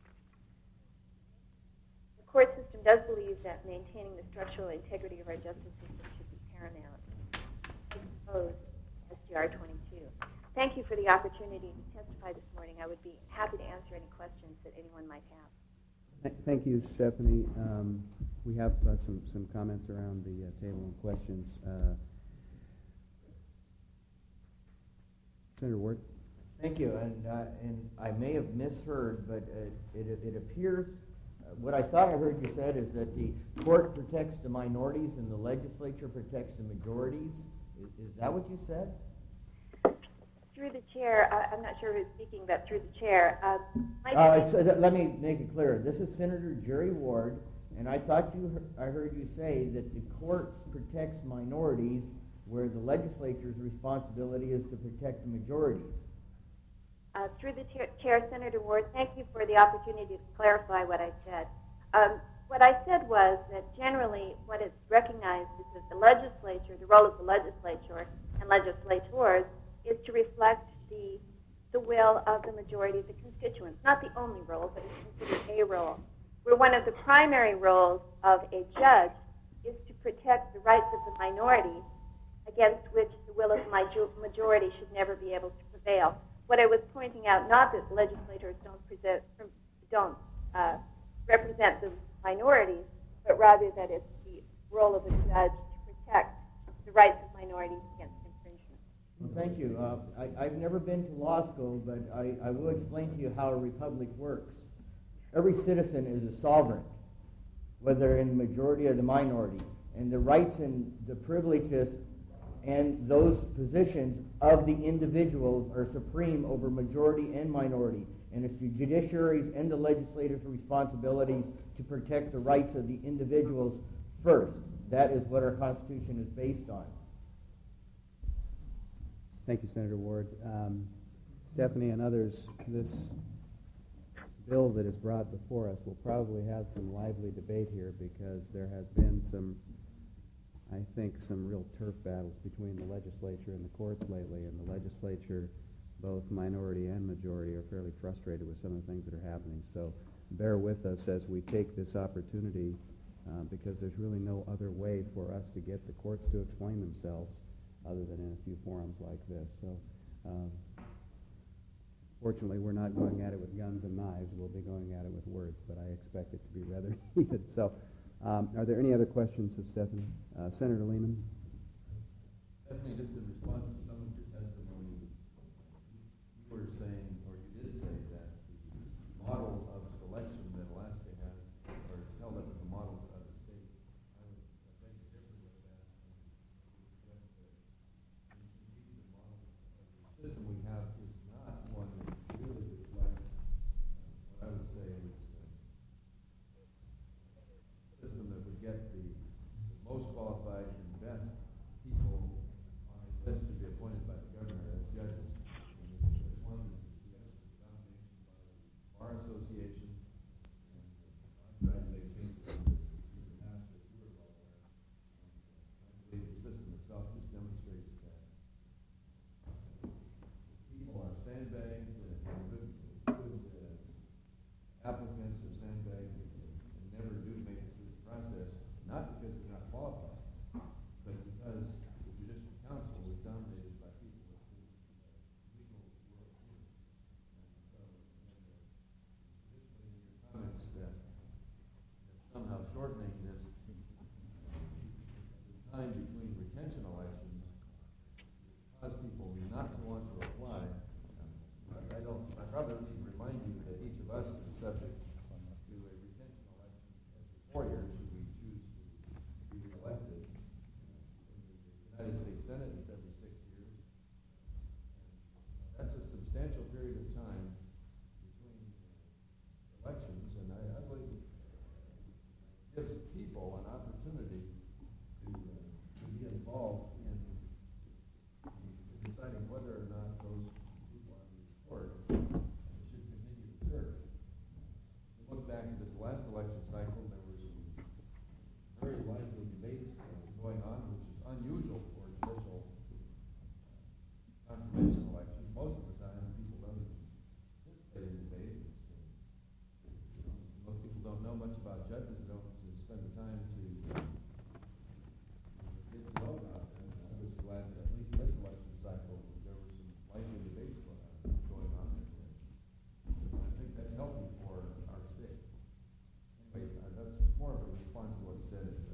The court system does believe that maintaining the structural integrity of our justice system should be paramount. I propose S G R twenty-two. Thank you for the opportunity to testify this morning. I would be happy to answer any questions that anyone might have. Th- Thank you, Stephanie. Um, we have uh, some, some comments around the uh, table and questions. Uh, Senator Ward. Thank you, and uh, and I may have misheard, but uh, it, it appears, uh, what I thought I heard you said is that the court protects the minorities and the legislature protects the majorities. Is, is that what you said? Through the chair, uh, I'm not sure who's speaking, but through the chair. Uh, uh, it's, uh, let me make it clear. This is Senator Jerry Ward, and I thought you, he- I heard you say that the courts protects minorities where the legislature's responsibility is to protect the majorities. Uh, through the chair, chair, Senator Ward, thank you for the opportunity to clarify what I said. Um, what I said was that generally what is recognized is that the legislature, the role of the legislature and legislators is to reflect the, the will of the majority of the constituents. Not the only role, but it's considered a role. Where one of the primary roles of a judge is to protect the rights of the minority against which the will of the majority should never be able to prevail. What I was pointing out, not that legislators don't, present, don't uh, represent the minorities, but rather that it's the role of a judge to protect the rights of minorities against infringement. Well, thank you. Uh, I, I've never been to law school, but I, I will explain to you how a republic works. Every citizen is a sovereign, whether in the majority or the minority, and the rights and the privileges and those positions of the individuals are supreme over majority and minority. And it's the judiciary's and the legislature's responsibilities to protect the rights of the individuals first. That is what our Constitution is based on. Thank you, Senator Ward. Um, Stephanie and others, this bill that is brought before us will probably have some lively debate here because there has been some, I think, some real turf battles between the legislature and the courts lately, and the legislature, both minority and majority, are fairly frustrated with some of the things that are happening. So bear with us as we take this opportunity uh, because there's really no other way for us to get the courts to explain themselves other than in a few forums like this. So um, fortunately, we're not going at it with guns and knives. We'll be going at it with words, but I expect it to be rather heated. So um, are there any other questions of Stephanie? Uh, Senator Lehman? Stephanie, just in response to some of your testimony, you were saying, or you did say, that the model of selection that Alaska has, or is held up as a model to other states. I would beg to differ with that. And suggest that indeed the model of the system we have is not one that really reflects uh, what I would say is a system that would get the most qualified and best people on a list to be appointed by the governor as judges. And it's one that suggests the foundation by the Bar Association, and I'm trying to make changes to the past that you were well aware. I believe the system itself just demonstrates that people are sandbagged, and good, good uh, applicants are sandbagged and, and never do make it through the process, not because they're not qualified, but because the Judicial Council is dominated by people with the uh, legal world view. And so, and, uh, additionally, in your comments that, that somehow shortening this the time between retention elections cause people not to want to apply. Um, I don't. I probably need to remind you that each of us is subject to a retention election every four years should we choose to be reelected. In the United States Senate, it's every six years. And that's a substantial period of time between elections, and I, I believe it gives people an opportunity to, uh, to be involved in, in deciding whether or not those people on the court should continue to serve. If you look back at this last election cycle, there were some very lively debates uh, going on, which is unusual for judicial uh, confirmation elections. Most of the time, people don't even participate in debate. It's, uh, you know, most people don't know much about judges, don't uh, spend the time to uh, get to know about them. And I was glad that at least this election cycle, there were some lively debates going on. Going on and, uh, I think that's healthy for our state. Anyway, uh, that's more of a response to what you said. It's,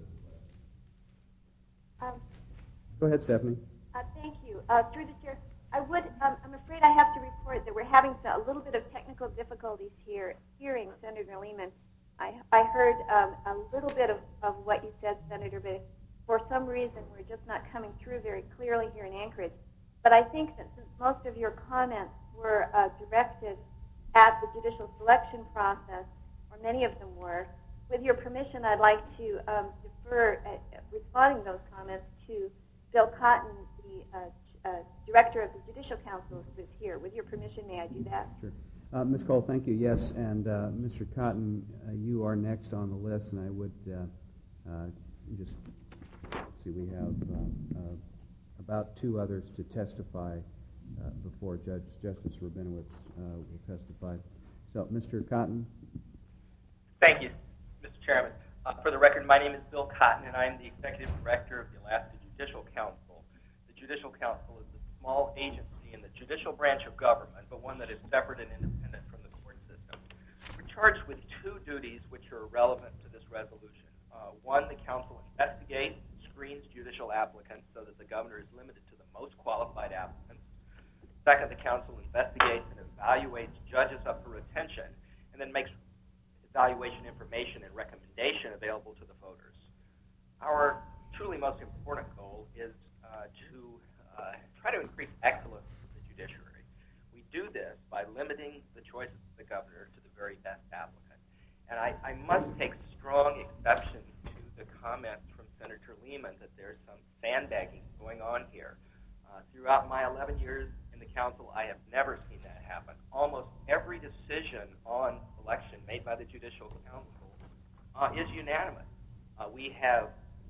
uh, Um, Go ahead, Stephanie. Uh, thank you. Uh, through the chair, I would, um, I'm afraid I have to report that we're having a little bit of technical difficulties here hearing Senator Lehman. I, I heard um, a little bit of, of what you said, Senator, but for some reason we're just not coming through very clearly here in Anchorage. But I think that since most of your comments were uh, directed at the judicial selection process, or many of them were, with your permission, I'd like to um, defer uh, responding to those comments to Bill Cotton, the uh, uh, Director of the Judicial Council, who is here. With your permission, may I do that? Sure. Uh, Miz Cole, thank you. Yes, and uh, Mister Cotton, uh, you are next on the list, and I would uh, uh, just, let's see, we have uh, uh, about two others to testify uh, before Judge Justice Rabinowitz uh, will testify. So, Mister Cotton. Thank you, Mister Chairman. Uh, for the record, my name is Bill Cotton, and I am the Executive Director of the Alaska Judicial Council. The Judicial Council is a small agency in the judicial branch of government, but one that is separate and independent from the court system. We're charged with two duties which are relevant to this resolution. Uh, one, the council investigates and screens judicial applicants so that the governor is limited to the most qualified applicants. Second, the council investigates and evaluates judges up for retention and then makes evaluation information and recommendation available to the voters. Our truly most important goal is uh, to uh, try to increase excellence in the judiciary. We do this by limiting the choices of the governor to the very best applicant. And I, I must take strong exception to the comments from Senator Lehman that there's some sandbagging going on here. Uh, throughout my eleven years in the council, I have never seen that happen. Almost every decision on election made by the Judicial Council uh, is unanimous. Uh, we have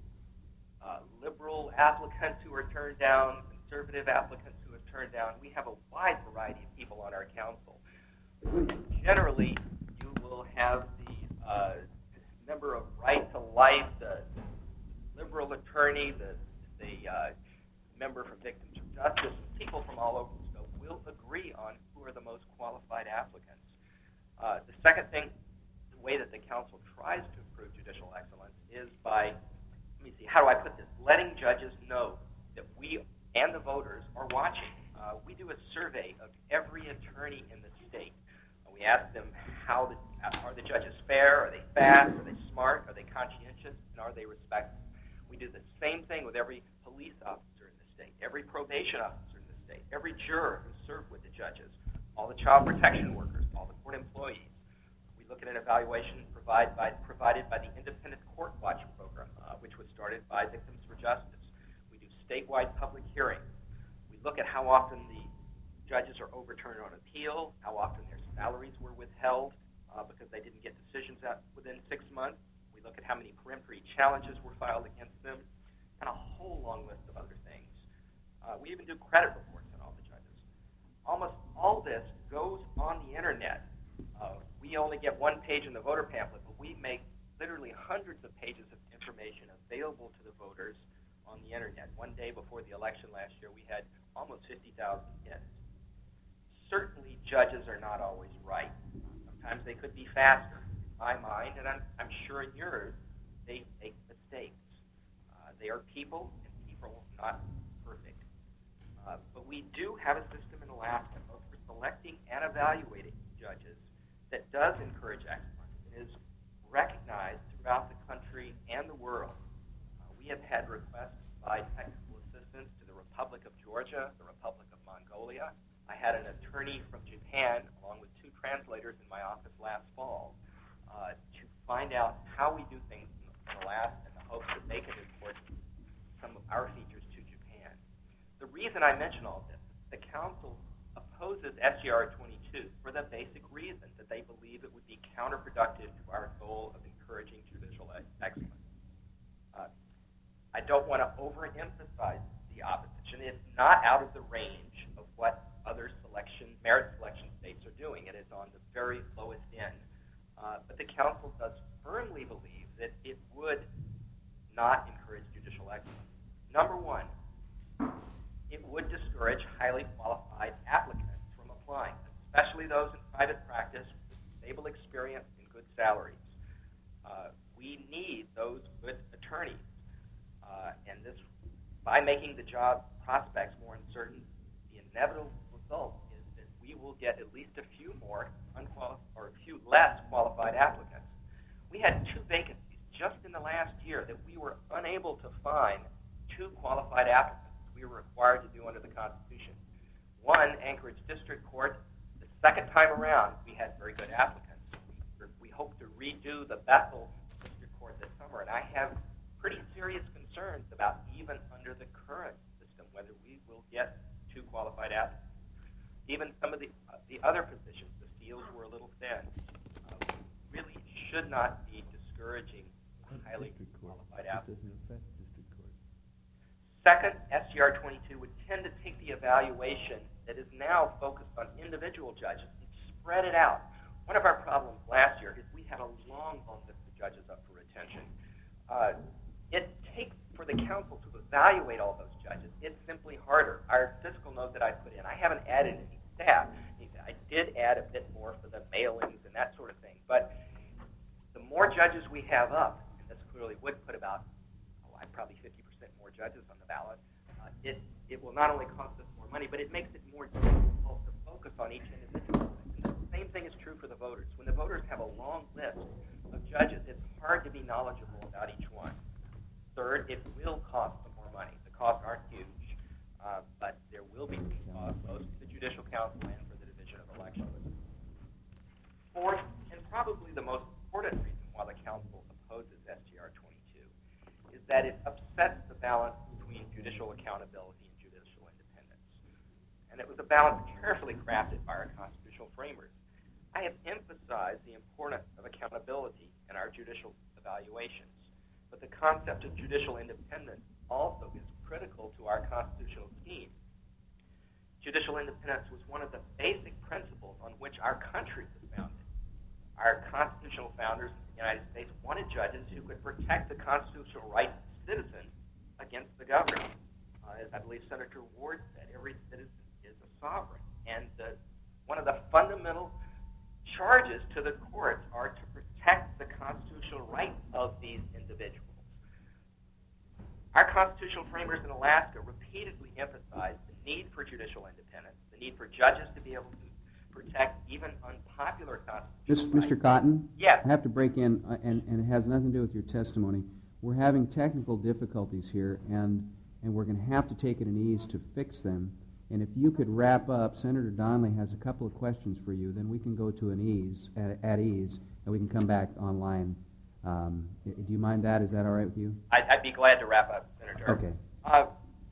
uh, liberal applicants who are turned down, conservative applicants who are turned down. We have a wide variety of people on our council. Generally, you will have the uh, member of Right to Life, the liberal attorney, the, the uh, member for Victims of Justice, people from all over the scope will agree on who are the most qualified applicants. Uh, the second thing, the way that the council tries to improve judicial excellence is by, let me see, how do I put this? Letting judges know that we and the voters are watching. Uh, we do a survey of every attorney in the state. Uh, we ask them how the, are the judges fair, are they fast, are they smart, are they conscientious, and are they respectful? We do the same thing with every police officer in the state, every probation officer in the state, every juror who served with the judges, all the child protection workers, all the court employees. We look at an evaluation provide by, provided by the Independent Court Watch program, uh, which was started by Victims for Justice. We do statewide public hearings. We look at how often the judges are overturned on appeal, how often their salaries were withheld uh, because they didn't get decisions out within six months. We look at how many peremptory challenges were filed against them, and a whole long list of other things. Uh, we even do credit reports on all the judges. Almost all this goes on the internet. Uh, we only get one page in the voter pamphlet, but we make literally hundreds of pages of information available to the voters on the internet. One day before the election last year, we had almost fifty thousand hits. Certainly, judges are not always right. Sometimes they could be faster. In my mind, and I'm, I'm sure in yours, they make mistakes. Uh, they are people, and people are not perfect. Uh, but we do have a system in Alaska, both for selecting and evaluating judges, that does encourage excellence and is recognized throughout the country and the world. Uh, we have had requests by technical assistance to the Republic of Georgia, the Republic of Mongolia. I had an attorney from Japan, along with two translators in my office last fall, uh, to find out how we do things in Alaska in the hopes that they can import some of our features to Japan. The reason I mention all this, the council opposes S G R twenty-two for the basic reason that they believe it would be counterproductive to our goal of encouraging judicial excellence. Uh, I don't want to overemphasize the opposition. It's not out of the range of what other selection, merit selection states are doing. It is on the very lowest end. Uh, but the council does firmly believe that it would not encourage judicial excellence. Number one, it would discourage highly qualified applicants from applying, especially those in private practice with stable experience and good salaries. Uh, we need those good attorneys. Uh, and this, by making the job prospects more uncertain, the inevitable result is that we will get at least a few more unqualified or a few less qualified applicants. We had two vacancies just in the last year that we were unable to find two qualified applicants we were required to do under the Constitution. One, Anchorage District Court. The second time around, we had very good applicants. We, we hope to redo the Bethel District Court this summer, and I have pretty serious concerns about even under the current system whether we will get two qualified applicants. Even some of the uh, the other positions, the fields were a little thin. Uh, really should not be discouraging highly qualified applicants. Second, S G R twenty-two would tend to take the evaluation that is now focused on individual judges and spread it out. One of our problems last year is we had a long, long list of judges up for retention. Uh, it takes, for the council to evaluate all those judges, it's simply harder. Our fiscal note that I put in, I haven't added any staff. I did add a bit more for the mailings and that sort of thing. But the more judges we have up, and this clearly would put about, oh, I'd probably fifty percent more judges on the ballot, uh, it, it will not only cost us more money, but it makes it more difficult to focus on each individual. And the same thing is true for the voters. When the voters have a long list of judges, it's hard to be knowledgeable about each one. Third, it will cost them more money. The costs aren't huge, uh, but there will be costs both to the Judicial Council and for the Division of Elections. Fourth, and probably the most important reason why the Council opposes S G R twenty-two, is that it upsets the balance between judicial accountability and judicial independence. and it was a balance carefully crafted by our constitutional framers. I have emphasized the importance of accountability in our judicial evaluations, but the concept of judicial independence also is critical to our constitutional scheme. Judicial independence was one of the basic principles on which our country was founded. Our constitutional founders in the United States wanted judges who could protect the constitutional rights of citizens against the government. Uh, as I believe Senator Ward said, every citizen is a sovereign. And uh, one of the fundamental charges to the courts are to protect the constitutional rights of these individuals. Our constitutional framers in Alaska repeatedly emphasized the need for judicial independence, the need for judges to be able to protect even unpopular constitutional rights. Mister Cotton? Yes. I have to break in, uh, and, and it has nothing to do with your testimony. We're having technical difficulties here, and, and we're going to have to take it in ease to fix them. And if you could wrap up, Senator Donnelly has a couple of questions for you, then we can go to an ease, at, at ease, and we can come back online. Um, do you mind that? Is that all right with you? I'd, I'd be glad to wrap up, Senator. Okay. Uh,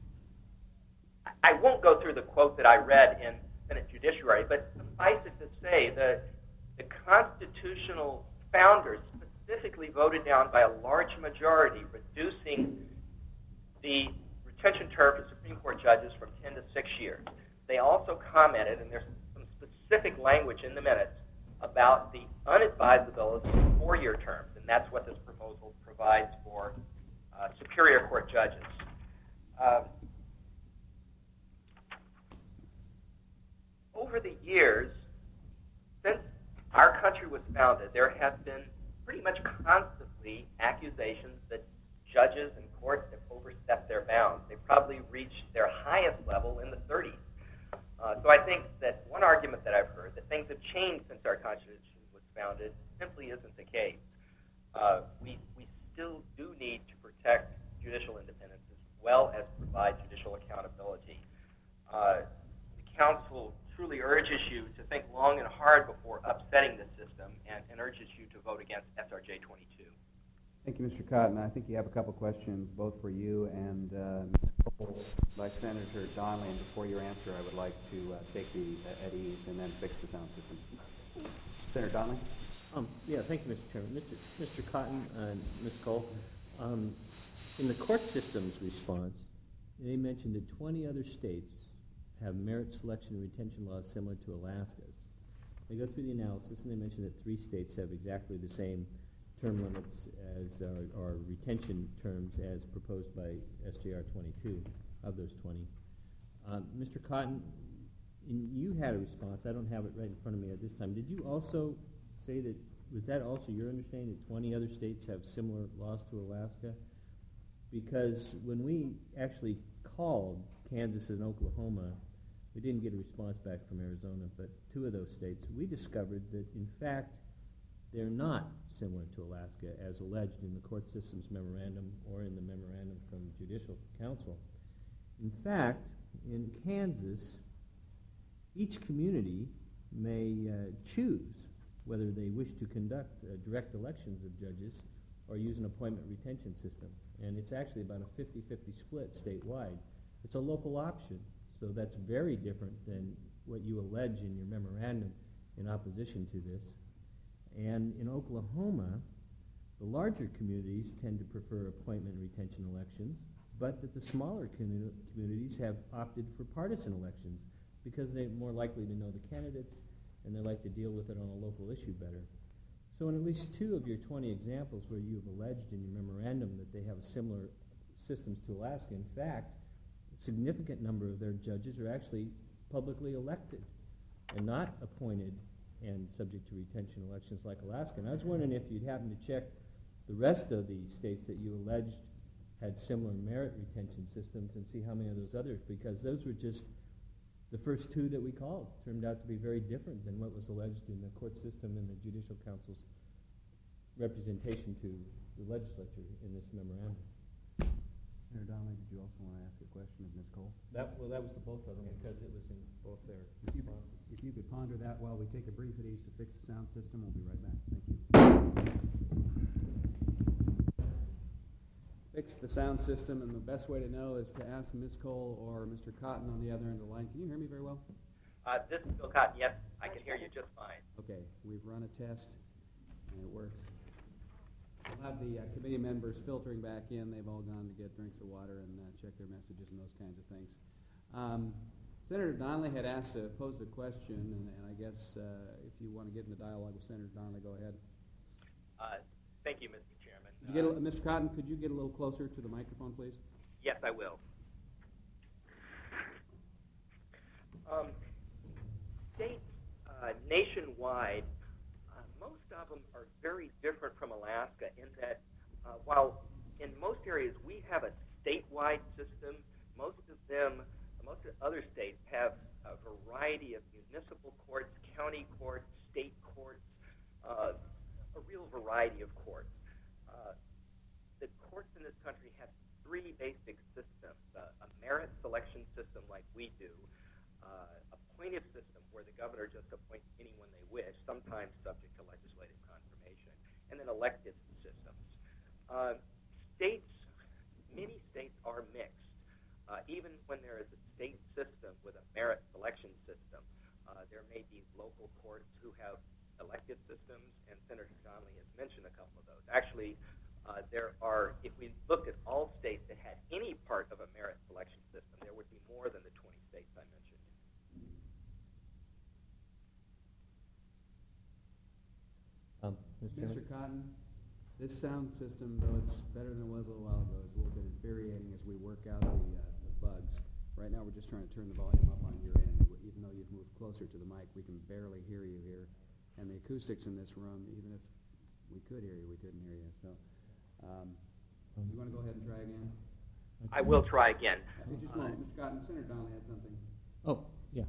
I won't go through the quote that I read in Senate Judiciary, but suffice it to say that the constitutional founders specifically voted down by a large majority, reducing the retention term for Supreme Court judges from ten to six years. They also commented, and there's some specific language in the minutes, about the unadvisability of four-year terms, and that's what this proposal provides for uh, Superior Court judges. Um, over the years, since our country was founded, there have been pretty much constantly accusations that judges and courts have overstepped their bounds. They probably reached their highest level in the thirties. Uh, so I think that one argument that I've heard, that things have changed since our Constitution was founded, simply isn't the case. Uh, we, we still do need to protect judicial independence as well as provide judicial accountability. Uh, the Council truly urges you to think long and hard before upsetting the system and, and urges you to vote against S R J twenty-two. Thank you, Mister Cotton. I think you have a couple questions, both for you and uh, Miz Cole, by Senator Donnelly. And before your answer, I would like to uh, take the uh, at ease and then fix the sound system. Senator Donnelly? Um, yeah, thank you, Mister Chairman. Mister Mister Cotton and Miz Cole, um, in the court system's response, they mentioned that twenty other states have merit selection and retention laws similar to Alaska's. They go through the analysis, and they mention that three states have exactly the same term limits as uh, or retention terms as proposed by S J R twenty-two of those twenty. Uh, Mister Cotton, in, you had a response. I don't have it right in front of me at this time. Did you also say that, was that also your understanding that twenty other states have similar laws to Alaska? Because when we actually called Kansas and Oklahoma, we didn't get a response back from Arizona, but two of those states, we discovered that, in fact, they're not similar to Alaska as alleged in the court system's memorandum or in the memorandum from Judicial Council. In fact, in Kansas, each community may uh, choose whether they wish to conduct uh, direct elections of judges or use an appointment retention system. And it's actually about a fifty-fifty split statewide. It's a local option, so that's very different than what you allege in your memorandum in opposition to this. And in Oklahoma, the larger communities tend to prefer appointment retention elections, but that the smaller commu- communities have opted for partisan elections because they're more likely to know the candidates and they like to deal with it on a local issue better. So in at least two of your twenty examples where you've alleged in your memorandum that they have similar systems to Alaska, in fact, a significant number of their judges are actually publicly elected and not appointed and subject to retention elections like Alaska. And I was wondering if you'd happen to check the rest of the states that you alleged had similar merit retention systems and see how many of those others, because those were just the first two that we called. Turned out to be very different than what was alleged in the court system and the Judicial Council's representation to the legislature in this memorandum. Senator Donnelly, did you also want to ask a question of Miz Cole? That, well, that was to both of them because it was in both their If you, responses. if you could ponder that while we take a brief at ease to fix the sound system, we'll be right back. Thank you. Fix fixed the sound system, and the best way to know is to ask Miz Cole or Mister Cotton on the other end of the line. Can you hear me very well? Uh, this is Bill Cotton. Yes, I can hear you just fine. Okay, we've run a test, and it works. We'll have the uh, committee members filtering back in. They've all gone to get drinks of water and uh, check their messages and those kinds of things. Um, Senator Donnelly had asked, uh, posed a question, and, and I guess uh, if you want to get in the dialogue with Senator Donnelly, go ahead. Uh, thank you, Mister Chairman. Could you get a, Mister Cotton, could you get a little closer to the microphone, please? Yes, I will. Um, states uh, nationwide, uh, most of them are very different from Alaska in that uh, while in most areas we have a statewide system, most of them, most of the other states have a variety of municipal courts, county courts, state courts, uh, a real variety of courts. Uh, the courts in this country have three basic systems, uh, a merit selection system like we do, uh, a plaintiff system where the governor just appoints anyone they wish, sometimes subject to legislative confirmation, and then elective systems. Uh, states, many states are mixed. Uh, even when there is a state system with a merit selection system, uh, there may be local courts who have elective systems, and Senator Donnelly has mentioned a couple of those. Actually, uh, there are, if we looked at all states that had any part of a merit selection system, there would be more than the twenty states I mentioned. Um, Mister Mister Chairman? Cotton, this sound system, though it's better than it was a little while ago, is a little bit infuriating as we work out the, uh, the bugs. Right now, we're just trying to turn the volume up on your end. Even though you've moved closer to the mic, we can barely hear you here. And the acoustics in this room, even if we could hear you, we couldn't hear you. So, um, you want to go ahead and try again? I will try again. Uh, just a moment, Mister Cotton, Senator Donnelly had something. Oh, yeah.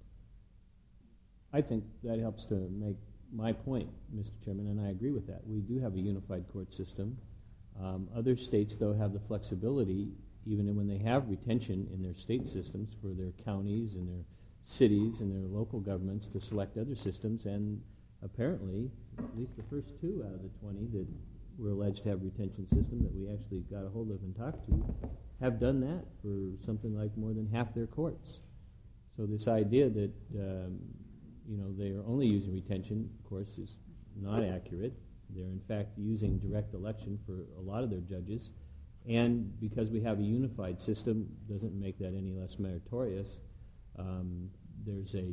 I think that helps to make my point, Mister Chairman, and I agree with that. We do have a unified court system. Um, other states, though, have the flexibility, even when they have retention in their state systems for their counties and their cities and their local governments to select other systems, and apparently, at least the first two out of the twenty that were alleged to have retention system that we actually got a hold of and talked to have done that for something like more than half their courts. So this idea that um, you know they are only using retention, of course, is not accurate. They're in fact using direct election for a lot of their judges, and because we have a unified system, doesn't make that any less meritorious. Um, there's a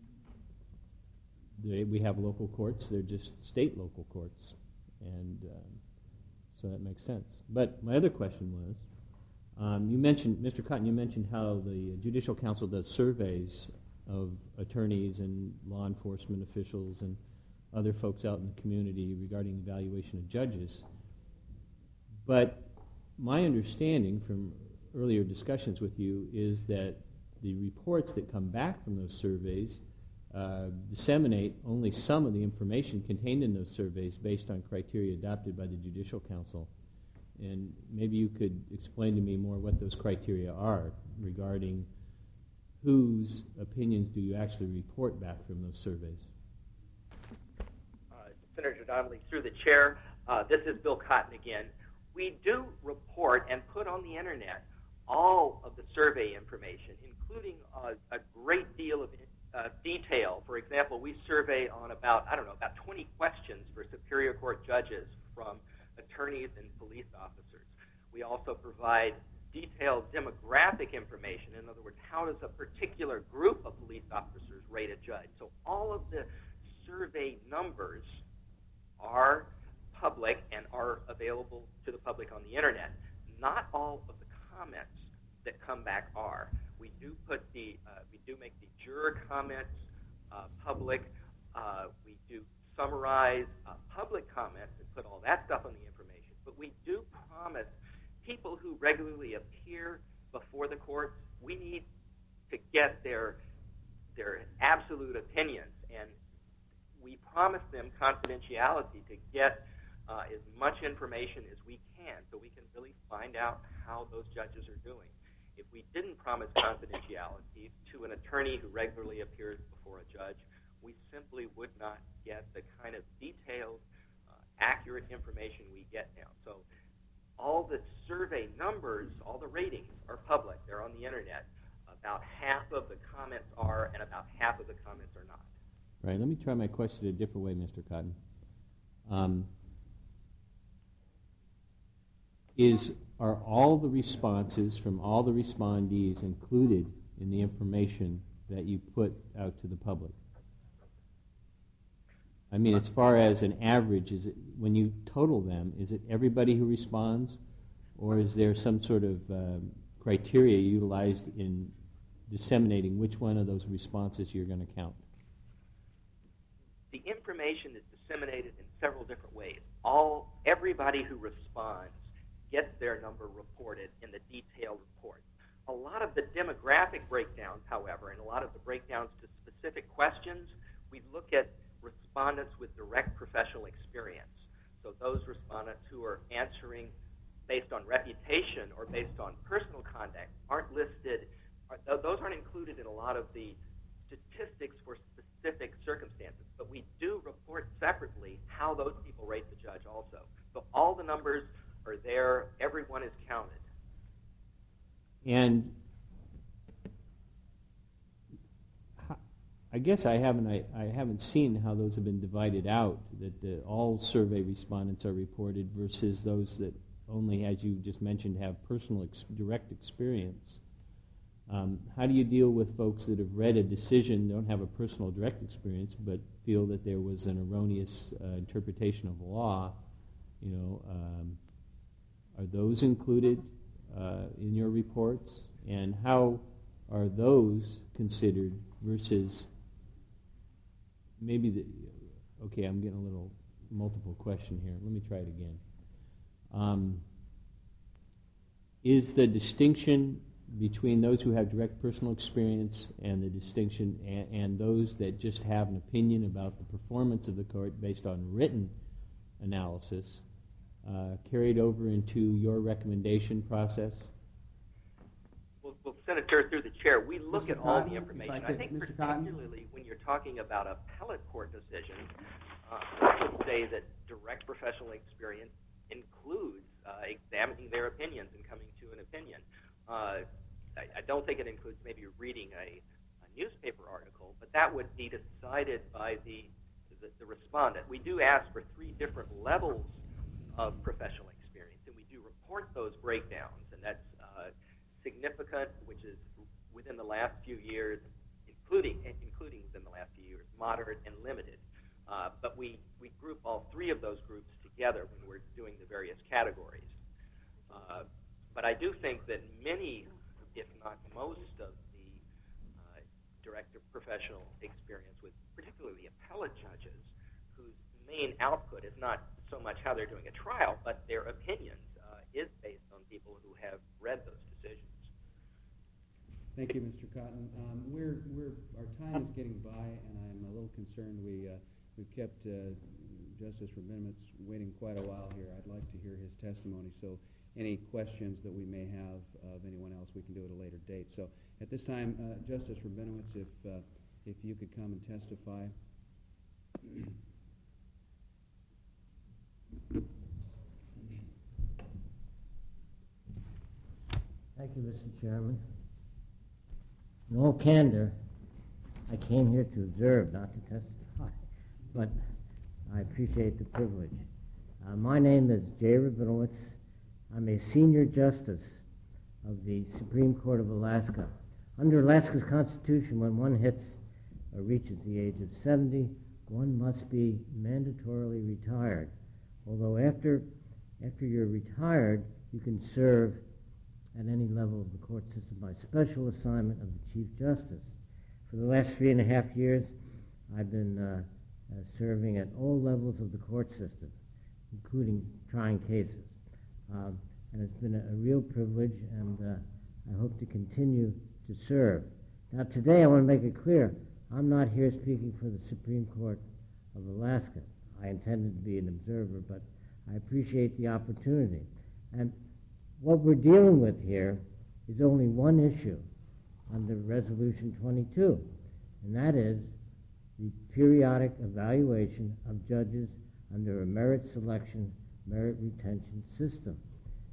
they, we have local courts; they're just state local courts, and um, so that makes sense. But my other question was, um, you mentioned, Mister Cotton, you mentioned how the Judicial Council does surveys of attorneys and law enforcement officials and other folks out in the community regarding evaluation of judges. But my understanding from earlier discussions with you is that the reports that come back from those surveys uh, disseminate only some of the information contained in those surveys based on criteria adopted by the Judicial Council. And maybe you could explain to me more what those criteria are regarding whose opinions do you actually report back from those surveys? Uh, Senator Donnelly, through the chair, uh, this is Bill Cotton again. We do report and put on the internet all of the survey information, including uh, a great deal of uh, detail. For example, we survey on about, I don't know, about twenty questions for Superior Court judges from attorneys and police officers. We also provide detailed demographic information. In other words, how does a particular group of police officers rate a judge? So all of the survey numbers are public and are available to the public on the internet. Not all of the comments that come back are. We do put the, uh, we do make the juror comments uh, public. Uh, we do summarize uh, public comments and put all that stuff on the information. But we do promise people who regularly appear before the courts, we need to get their their absolute opinions, and we promise them confidentiality to get uh, as much information as we can so we can really find out how those judges are doing. If we didn't promise confidentiality to an attorney who regularly appears before a judge, we simply would not get the kind of detailed, uh, accurate information we get now. So all the survey numbers, all the ratings are public. They're on the internet. About half of the comments are, and about half of the comments are not. Right. Let me try my question a different way, Mister Cotton. Um, is are all the responses from all the respondees included in the information that you put out to the public? I mean, as far as an average, is it when you total them, is it everybody who responds, or is there some sort of um, criteria utilized in disseminating which one of those responses you're going to count? The information is disseminated in several different ways. All everybody who responds gets their number reported in the detailed report. A lot of the demographic breakdowns, however, and a lot of the breakdowns to specific questions, we look at respondents with direct professional experience. So those respondents who are answering based on reputation or based on personal conduct aren't listed, are, those aren't included in a lot of the statistics for specific circumstances. But we do report separately how those people rate the judge also. So all the numbers are there, everyone is counted. And I guess I haven't I, I haven't seen how those have been divided out, that the, all survey respondents are reported versus those that only, as you just mentioned, have personal ex- direct experience. Um, how do you deal with folks that have read a decision, don't have a personal direct experience, but feel that there was an erroneous uh, interpretation of the law? You know, um, are those included uh, in your reports? And how are those considered versus maybe the, okay, I'm getting a little multiple question here. Let me try it again. Um, is the distinction between those who have direct personal experience and the distinction and, and those that just have an opinion about the performance of the court based on written analysis uh, carried over into your recommendation process? Well, well, Senator, through the chair, we look Mister at all Cotton, the if information. I I, could, think Mister Cotton? particularly when you're talking about appellate court decisions, uh, I would say that direct professional experience includes uh, examining their opinions and coming to an opinion. Uh, I, I don't think it includes maybe reading a, a newspaper article, but that would be decided by the, the, the respondent. We do ask for three different levels of professional experience, and we do report those breakdowns, and that's uh, significant, which is within the last few years, including including within the last few years, moderate and limited. Uh, but we, we group all three of those groups together when we're doing the various categories. Uh, but I do think that many, if not most, of the uh, direct professional experience with particularly appellate judges, whose main output is not so much how they're doing a trial, but their opinions uh, is based on people who have read those decisions. Thank you, Mister Cotton. Um, we're, we're, our time is getting by, and I'm a little concerned. We, uh, we've kept uh, Justice Rabinowitz waiting quite a while here. I'd like to hear his testimony, so any questions that we may have of anyone else, we can do at a later date. So at this time, uh, Justice Rabinowitz, if, uh, if you could come and testify. Thank you, Mister Chairman. In all candor, I came here to observe, not to testify, but I appreciate the privilege. Uh, my name is Jay Rabinowitz. I'm a senior justice of the Supreme Court of Alaska. Under Alaska's Constitution, when one hits or reaches the age of seventy, one must be mandatorily retired. Although after, after you're retired, you can serve at any level of the court system by special assignment of the Chief Justice. For the last three and a half years, I've been uh, uh, serving at all levels of the court system, including trying cases. Um, and it's been a, a real privilege, and uh, I hope to continue to serve. Now today I want to make it clear, I'm not here speaking for the Supreme Court of Alaska. I intended to be an observer, but I appreciate the opportunity. And what we're dealing with here is only one issue under Resolution twenty-two, and that is the periodic evaluation of judges under a merit selection, merit retention system.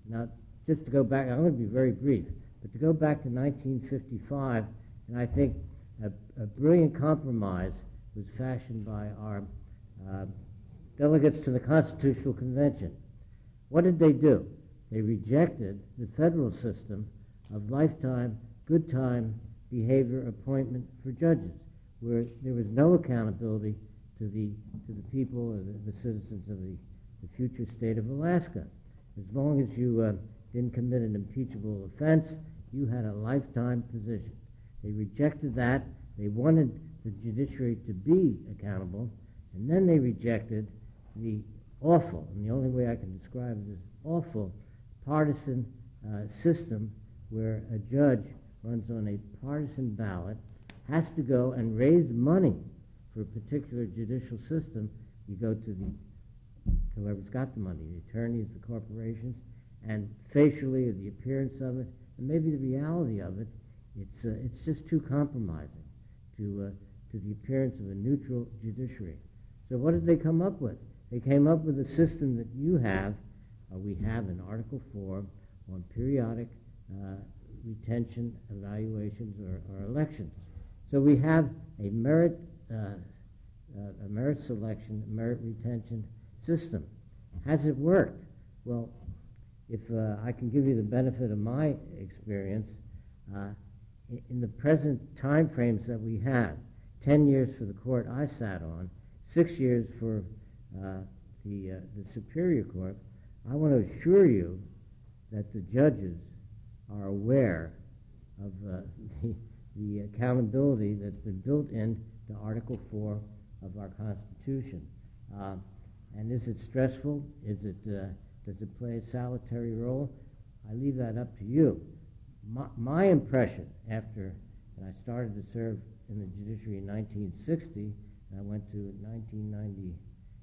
Now, just to go back, I'm going to be very brief, but to go back to nineteen fifty-five, and I think a, a brilliant compromise was fashioned by our uh, delegates to the Constitutional Convention. What did they do? They rejected the federal system of lifetime, good time behavior appointment for judges, where there was no accountability to the to the people or the, the citizens of the, the future state of Alaska. As long as you uh, didn't commit an impeachable offense, you had a lifetime position. They rejected that. They wanted the judiciary to be accountable, and then they rejected the awful, and the only way I can describe it is awful, partisan uh, system where a judge runs on a partisan ballot, has to go and raise money for a particular judicial system. You go to the whoever's got the money, the attorneys, the corporations, and facially, the appearance of it, and maybe the reality of it, it's uh, it's just too compromising to uh, to the appearance of a neutral judiciary. So what did they come up with? They came up with a system that you have, or we have in Article four, on periodic uh, retention, evaluations, or, or elections. So we have a merit uh, uh, a merit selection, merit retention system. Has it worked? Well, if uh, I can give you the benefit of my experience, uh, in the present time frames that we have, ten years for the court I sat on, six years for uh, the, uh, the Superior Court, I want to assure you that the judges are aware of uh, the, the accountability that's been built into Article four of our Constitution. Uh, and is it stressful? Is it, uh, does it play a salutary role? I leave that up to you. My, my impression after and I started to serve in the judiciary in nineteen sixty, and I went to nineteen ninety,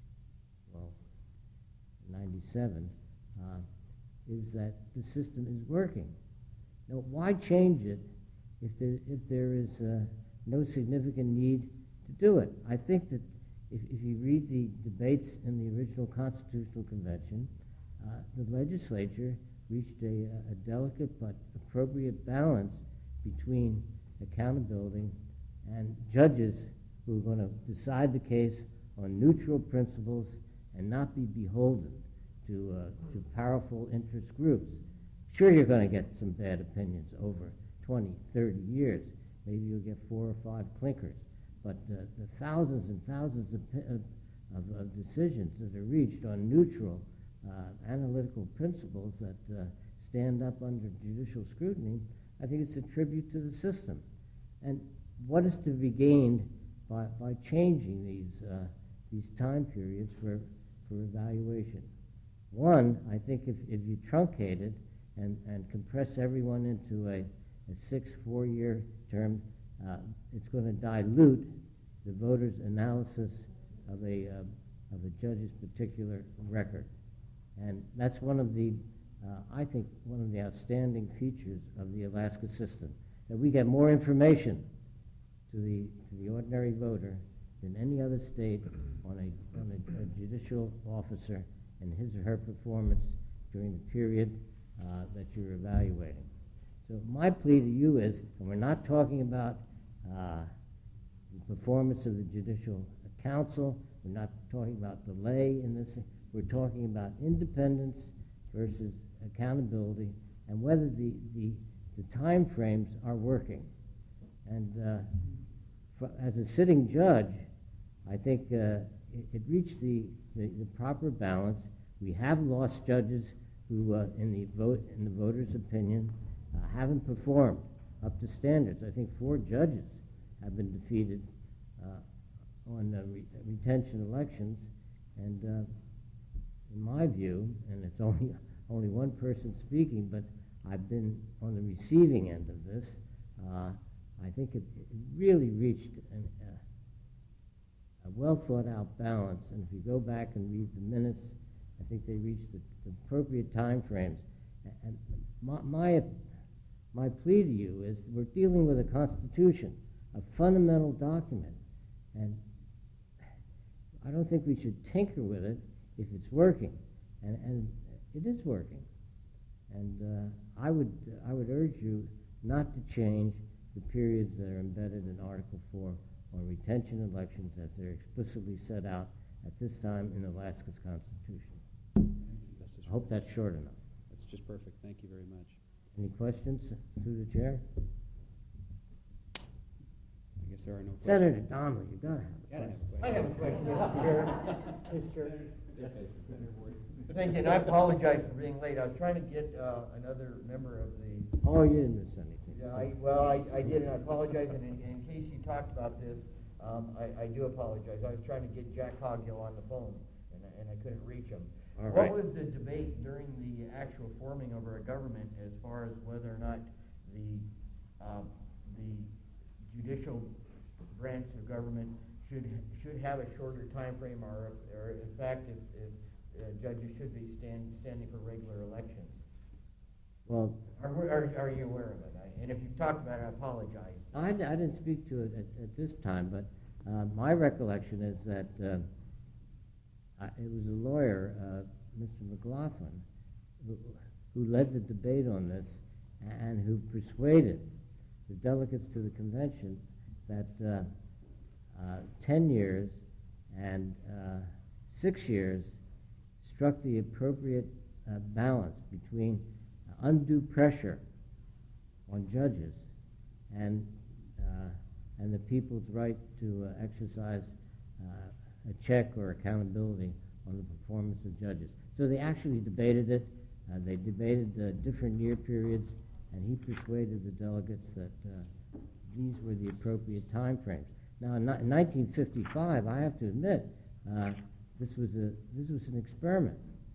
well, ninety-seven, uh, is that the system is working. Now, why change it if there, if there is uh, no significant need to do it? I think that if, if you read the debates in the original Constitutional Convention, uh, the legislature reached a, a delicate but appropriate balance between accountability and judges who are going to decide the case on neutral principles and not be beholden to, uh, to powerful interest groups. Sure, you're going to get some bad opinions over twenty, thirty years. Maybe you'll get four or five clinkers. But uh, the thousands and thousands of, of, of decisions that are reached on neutral uh, analytical principles that uh, stand up under judicial scrutiny, I think it's a tribute to the system. And what is to be gained by, by changing these, uh, these time periods for, for evaluation? One, I think if, if you truncate it and, and compress everyone into a, a six, four-year term, uh, it's going to dilute the voters' analysis of a, uh, of a judge's particular record. And that's one of the, uh, I think, one of the outstanding features of the Alaska system, that we get more information to the, to the ordinary voter than any other state on a, on a, a judicial officer and his or her performance during the period uh, that you're evaluating. So my plea to you is, and we're not talking about uh, the performance of the Judicial Council, we're not talking about delay in this, we're talking about independence versus accountability and whether the, the, the time frames are working. And uh, for, as a sitting judge, I think uh, it, it reached the, the, the proper balance. We have lost judges who, uh, in the vote, in the voters' opinion, uh, haven't performed up to standards. I think four judges have been defeated uh, on uh, re retention elections, and uh, in my view, and it's only only one person speaking, but I've been on the receiving end of this. Uh, I think it, it really reached an, uh, a well thought out balance, and if you go back and read the minutes, I think they reached the, the appropriate time frames. And my, my my plea to you is we're dealing with a constitution, a fundamental document, and I don't think we should tinker with it if it's working, and, and it is working. And uh, I would I would urge you not to change the periods that are embedded in Article four on retention elections as they're explicitly set out at this time in Alaska's Constitution. Justice I hope that's short enough. That's just perfect. Thank you very much. Any questions through the chair? I guess there are no Senator questions. Donnelly, you gotta have a Gotta question. have a I have a question, Mister Chair. Mister Chair. Justice. Thank you, and I apologize for being late. I was trying to get uh, another member of the. Oh, you didn't miss anything. Yeah, I, well, I, I did, and I apologize, and in, in case you talked about this, um, I, I do apologize. I was trying to get Jack Coghill on the phone, and, I- and I couldn't reach him. All What right. was the debate during the actual forming of our government as far as whether or not the, um, the judicial branch of government should, should have a shorter time frame, or, if- or in fact, if, if uh, judges should be stand, standing for regular elections? Well, Are, are, are you aware of it? I- And if you've talked about it, I apologize. I, I didn't speak to it at, at this time, but uh, my recollection is that uh, I, it was a lawyer, uh, Mister McLaughlin, who, who led the debate on this and who persuaded the delegates to the convention that uh, uh, ten years and uh, six years struck the appropriate uh, balance between undue pressure on judges and uh, and the people's right to uh, exercise uh, a check or accountability on the performance of judges. So they actually debated it. Uh, they debated uh, different year periods, and he persuaded the delegates that uh, these were the appropriate time frames. Now, in, ni- in nineteen fifty-five, I have to admit, uh, this was a this was an experiment.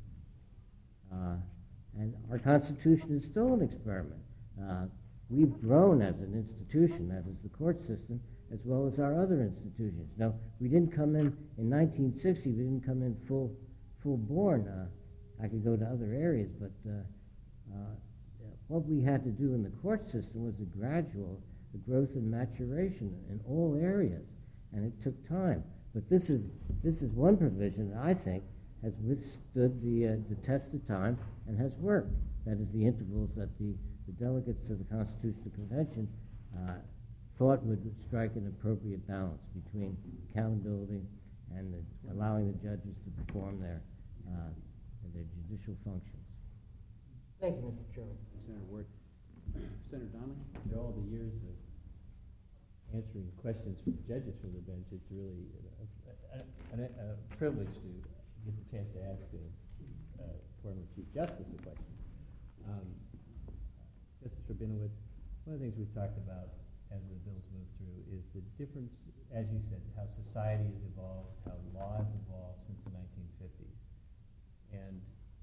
Uh, And our Constitution is still an experiment. Uh, we've grown as an institution, that is the court system, as well as our other institutions. Now, we didn't come in, in nineteen sixty, we didn't come in full, full born. Uh, I could go to other areas, but uh, uh, what we had to do in the court system was a gradual the growth and maturation in all areas, and it took time. But this is, this is one provision that I think has withstood the, uh, the test of time and has worked. That is the intervals that the, the delegates to the Constitutional Convention uh, thought would strike an appropriate balance between accountability and the, allowing the judges to perform their, uh, their judicial functions. Thank you, Mister Chairman. Senator Ward. Senator Donnelly? After all the years of answering questions from judges from the bench, it's really a, a, a, a privilege to get the chance to ask a uh, former Chief Justice a question. Um, Justice Rabinowitz, one of the things we've talked about as the bills move through is the difference, as you said, how society has evolved, how law has evolved since the nineteen fifties. And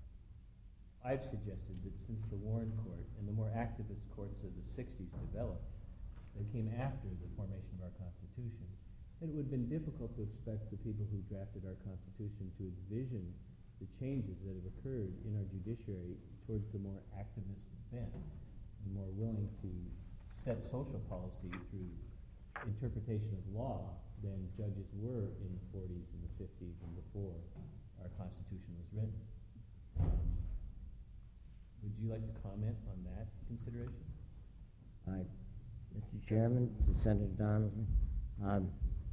I've suggested that since the Warren Court and the more activist courts of the sixties developed, that came after the formation of our Constitution, that it would have been difficult to expect the people who drafted our Constitution to envision the changes that have occurred in our judiciary towards the more activist bent and more willing to set social policy through interpretation of law than judges were in the forties and the fifties and before our Constitution was written. Um, would you like to comment on that consideration? I, Mister Chairman, to Senator Donnelly, um,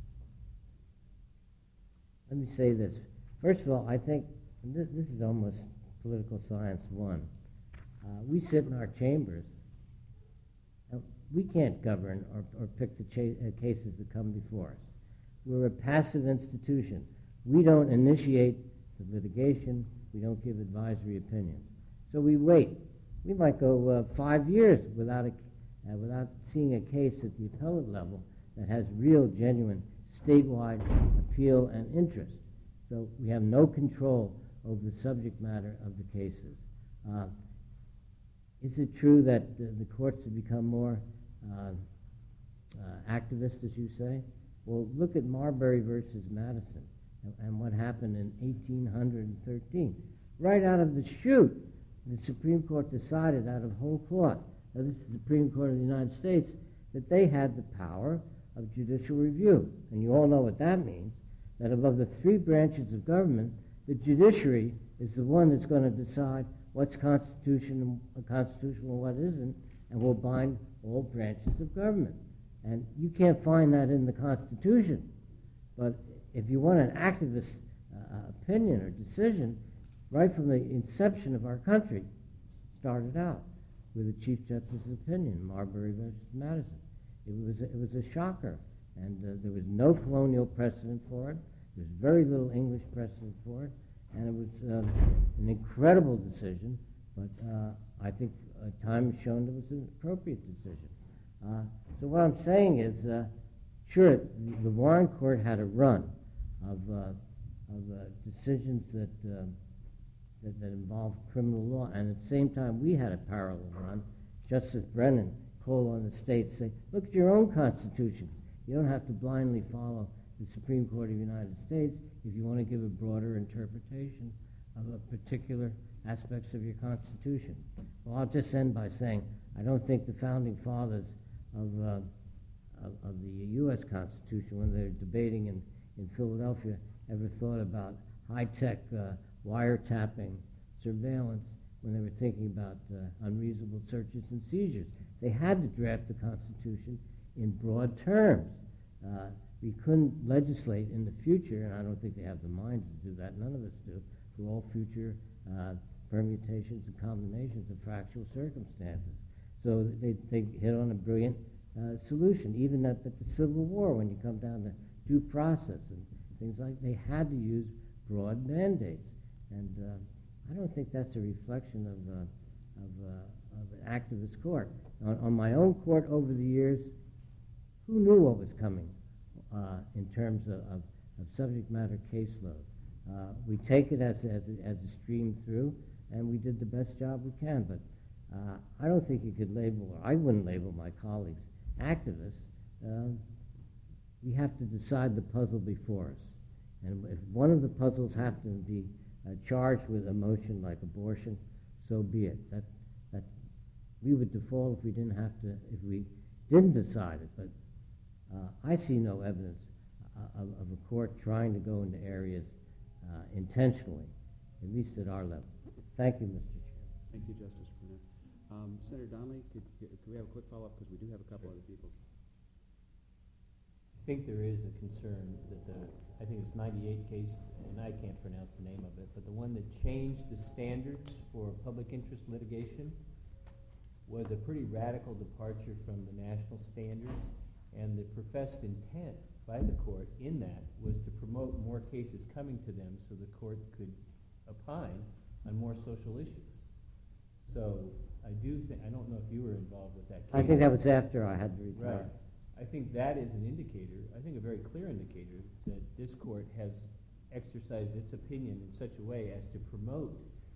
let me say this. First of all, I think, and this, this is almost political science one, uh, we sit in our chambers, and we can't govern or, or pick the cha- uh, cases that come before us. We're a passive institution. We don't initiate the litigation. We don't give advisory opinions. So we wait. We might go uh, five years without, a, uh, without seeing a case at the appellate level that has real, genuine statewide appeal and interest. So we have no control over the subject matter of the cases. Uh, is it true that the, the courts have become more uh, uh, activist, as you say? Well, look at Marbury versus Madison and, and what happened in eighteen thirteen. Right out of the chute, the Supreme Court decided out of whole cloth, now this is the Supreme Court of the United States, that they had the power of judicial review. And you all know what that means, that above the three branches of government, the judiciary is the one that's going to decide what's constitution, constitutional and what isn't, and will bind all branches of government. And you can't find that in the Constitution. But if you want an activist uh, opinion or decision, right from the inception of our country, started out with the Chief Justice's opinion, Marbury versus Madison. It was a, it was a shocker, and uh, there was no colonial precedent for it. There was very little English precedent for it, and it was uh, an incredible decision. But uh, I think uh, time has shown it was an appropriate decision. Uh, so what I'm saying is, uh, sure, the, the Warren Court had a run of uh, of uh, decisions that, uh, that that involved criminal law, and at the same time we had a parallel run. Justice Brennan called on the states, say, look at your own constitutions. You don't have to blindly follow the Supreme Court of the United States if you want to give a broader interpretation of a particular aspects of your Constitution. Well, I'll just end by saying I don't think the Founding Fathers of, uh, of, of the U S Constitution, when they're debating in, in Philadelphia, ever thought about high-tech uh, wiretapping surveillance when they were thinking about uh, unreasonable searches and seizures. They had to draft the Constitution in broad terms. Uh, we couldn't legislate in the future, and I don't think they have the minds to do that, none of us do, for all future uh, permutations and combinations of factual circumstances. So they, they hit on a brilliant uh, solution. Even at, at the Civil War, when you come down to due process and things like, they had to use broad mandates. And uh, I don't think that's a reflection of, uh, of, uh, of an activist court. On, on my own court over the years, who knew what was coming uh, in terms of, of, of subject matter caseload? Uh, we take it as, as, a, as a stream through, and we did the best job we can. But uh, I don't think you could label, or I wouldn't label my colleagues activists. Uh, we have to decide the puzzle before us. And if one of the puzzles happens to be uh, charged with a motion like abortion, so be it. That, that we would default if we didn't have to, if we didn't decide it. But uh, I see no evidence uh, of, of a court trying to go into areas uh, intentionally, at least at our level. Thank you, Mister Chair. Thank you, Justice Burnett. Um, Senator Donnelly, could, could we have a quick follow-up, because we do have a couple other people. I think there is a concern that the, I think it's ninety-eight case, and I can't pronounce the name of it, but the one that changed the standards for public interest litigation was a pretty radical departure from the national standards, and the professed intent by the court in that was to promote more cases coming to them so the court could opine on more social issues. So I do think, I don't know if you were involved with that case. I think that was after I had to retire. Right. I think that is an indicator, I think a very clear indicator, that this court has exercised its opinion in such a way as to promote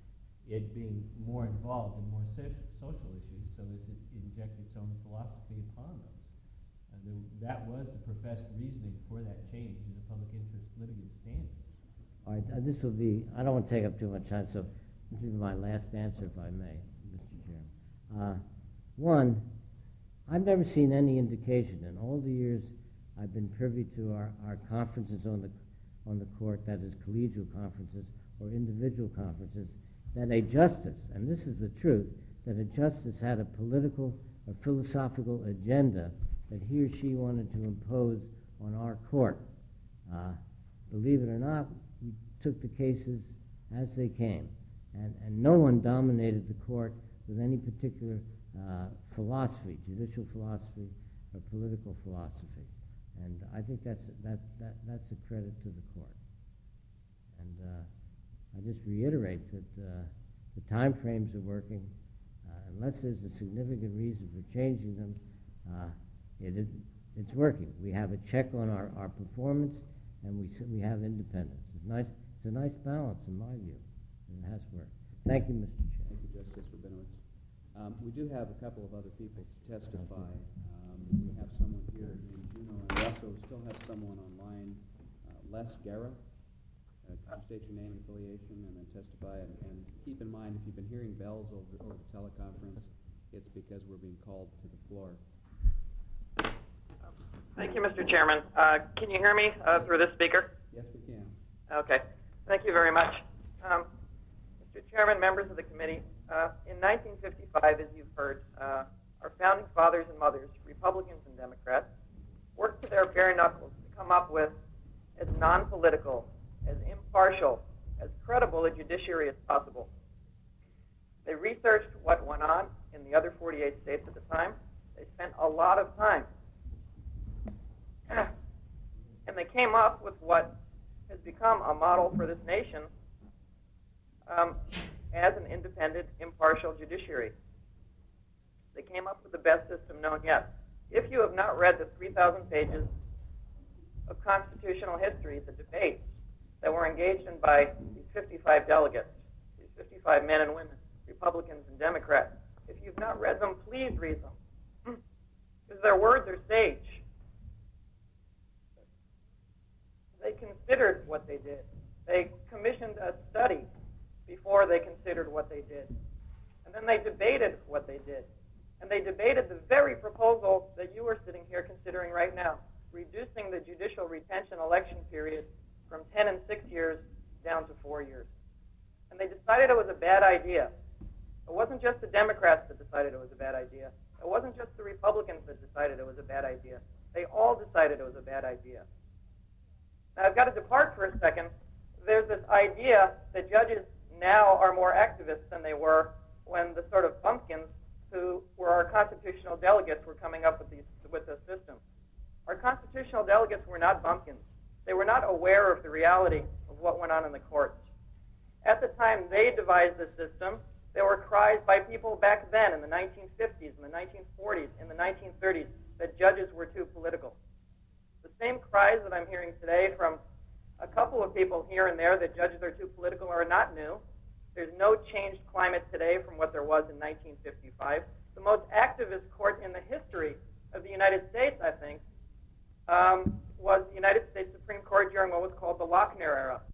it being more involved in more so social issues, so as it inject its own philosophy upon those. And the, that was the professed reasoning for that change in the public interest litigant standards. All right, uh, this will be, I don't want to take up too much time, so this will be my last answer, if I may, Mister Chairman. Uh, one, I've never seen any indication in all the years I've been privy to our, our conferences on the, on the court, that is collegial conferences or individual conferences, that a justice, and this is the truth, that a justice had a political or philosophical agenda that he or she wanted to impose on our court. Uh, believe it or not, we took the cases as they came, and, and no one dominated the court with any particular uh, philosophy, judicial philosophy or political philosophy. And I think that's, that, that, that's a credit to the court. And uh, I just reiterate that uh, the time frames are working. Uh, unless there's a significant reason for changing them, uh, it, it, it's working. We have a check on our, our performance, and we, we have independence. It's nice. It's a nice balance, in my view, and it has worked. Thank you, Mister Chair. Thank you, Justice Rabinowitz. Um, we do have a couple of other people to testify. Um, we have someone here named Juno, and we also still have someone online, uh, Les Guerra. Uh, could you state your name and affiliation and then testify? And, and keep in mind, if you've been hearing bells over, over the teleconference, it's because we're being called to the floor. Thank you, Mister Chairman. Uh, can you hear me uh, through this speaker? Yes, we can. Okay. Thank you very much. Um, Mister Chairman, members of the committee, uh, in nineteen fifty-five, as you've heard, uh, our founding fathers and mothers, Republicans and Democrats, worked to their bare knuckles to come up with as non-political, as impartial, as credible a judiciary as possible. They researched what went on in the other forty-eight states at the time. They spent a lot of time. And they came up with what has become a model for this nation um, as an independent, impartial judiciary. They came up with the best system known yet. If you have not read the three thousand pages of constitutional history, the debates that were engaged in by these fifty-five delegates, these fifty-five men and women, Republicans and Democrats, if you've not read them, please read them. Because their words are sage. They considered what they did. They commissioned a study before they considered what they did. And then they debated what they did. And they debated the very proposal that you are sitting here considering right now, reducing the judicial retention election period from ten and six years down to four years. And they decided it was a bad idea. It wasn't just the Democrats that decided it was a bad idea. It wasn't just the Republicans that decided it was a bad idea. They all decided it was a bad idea. Now, I've got to depart for a second. There's this idea that judges now are more activists than they were when the sort of bumpkins who were our constitutional delegates were coming up with, these, with this system. Our constitutional delegates were not bumpkins. They were not aware of the reality of what went on in the courts. At the time they devised this system, there were cries by people back then in the nineteen fifties, in the nineteen forties, in the nineteen thirties that judges were too political. The same cries that I'm hearing today from a couple of people here and there that judges are too political are not new. There's no changed climate today from what there was in nineteen fifty-five. The most activist court in the history of the United States, I think, um, was the United States Supreme Court during what was called the Lochner era.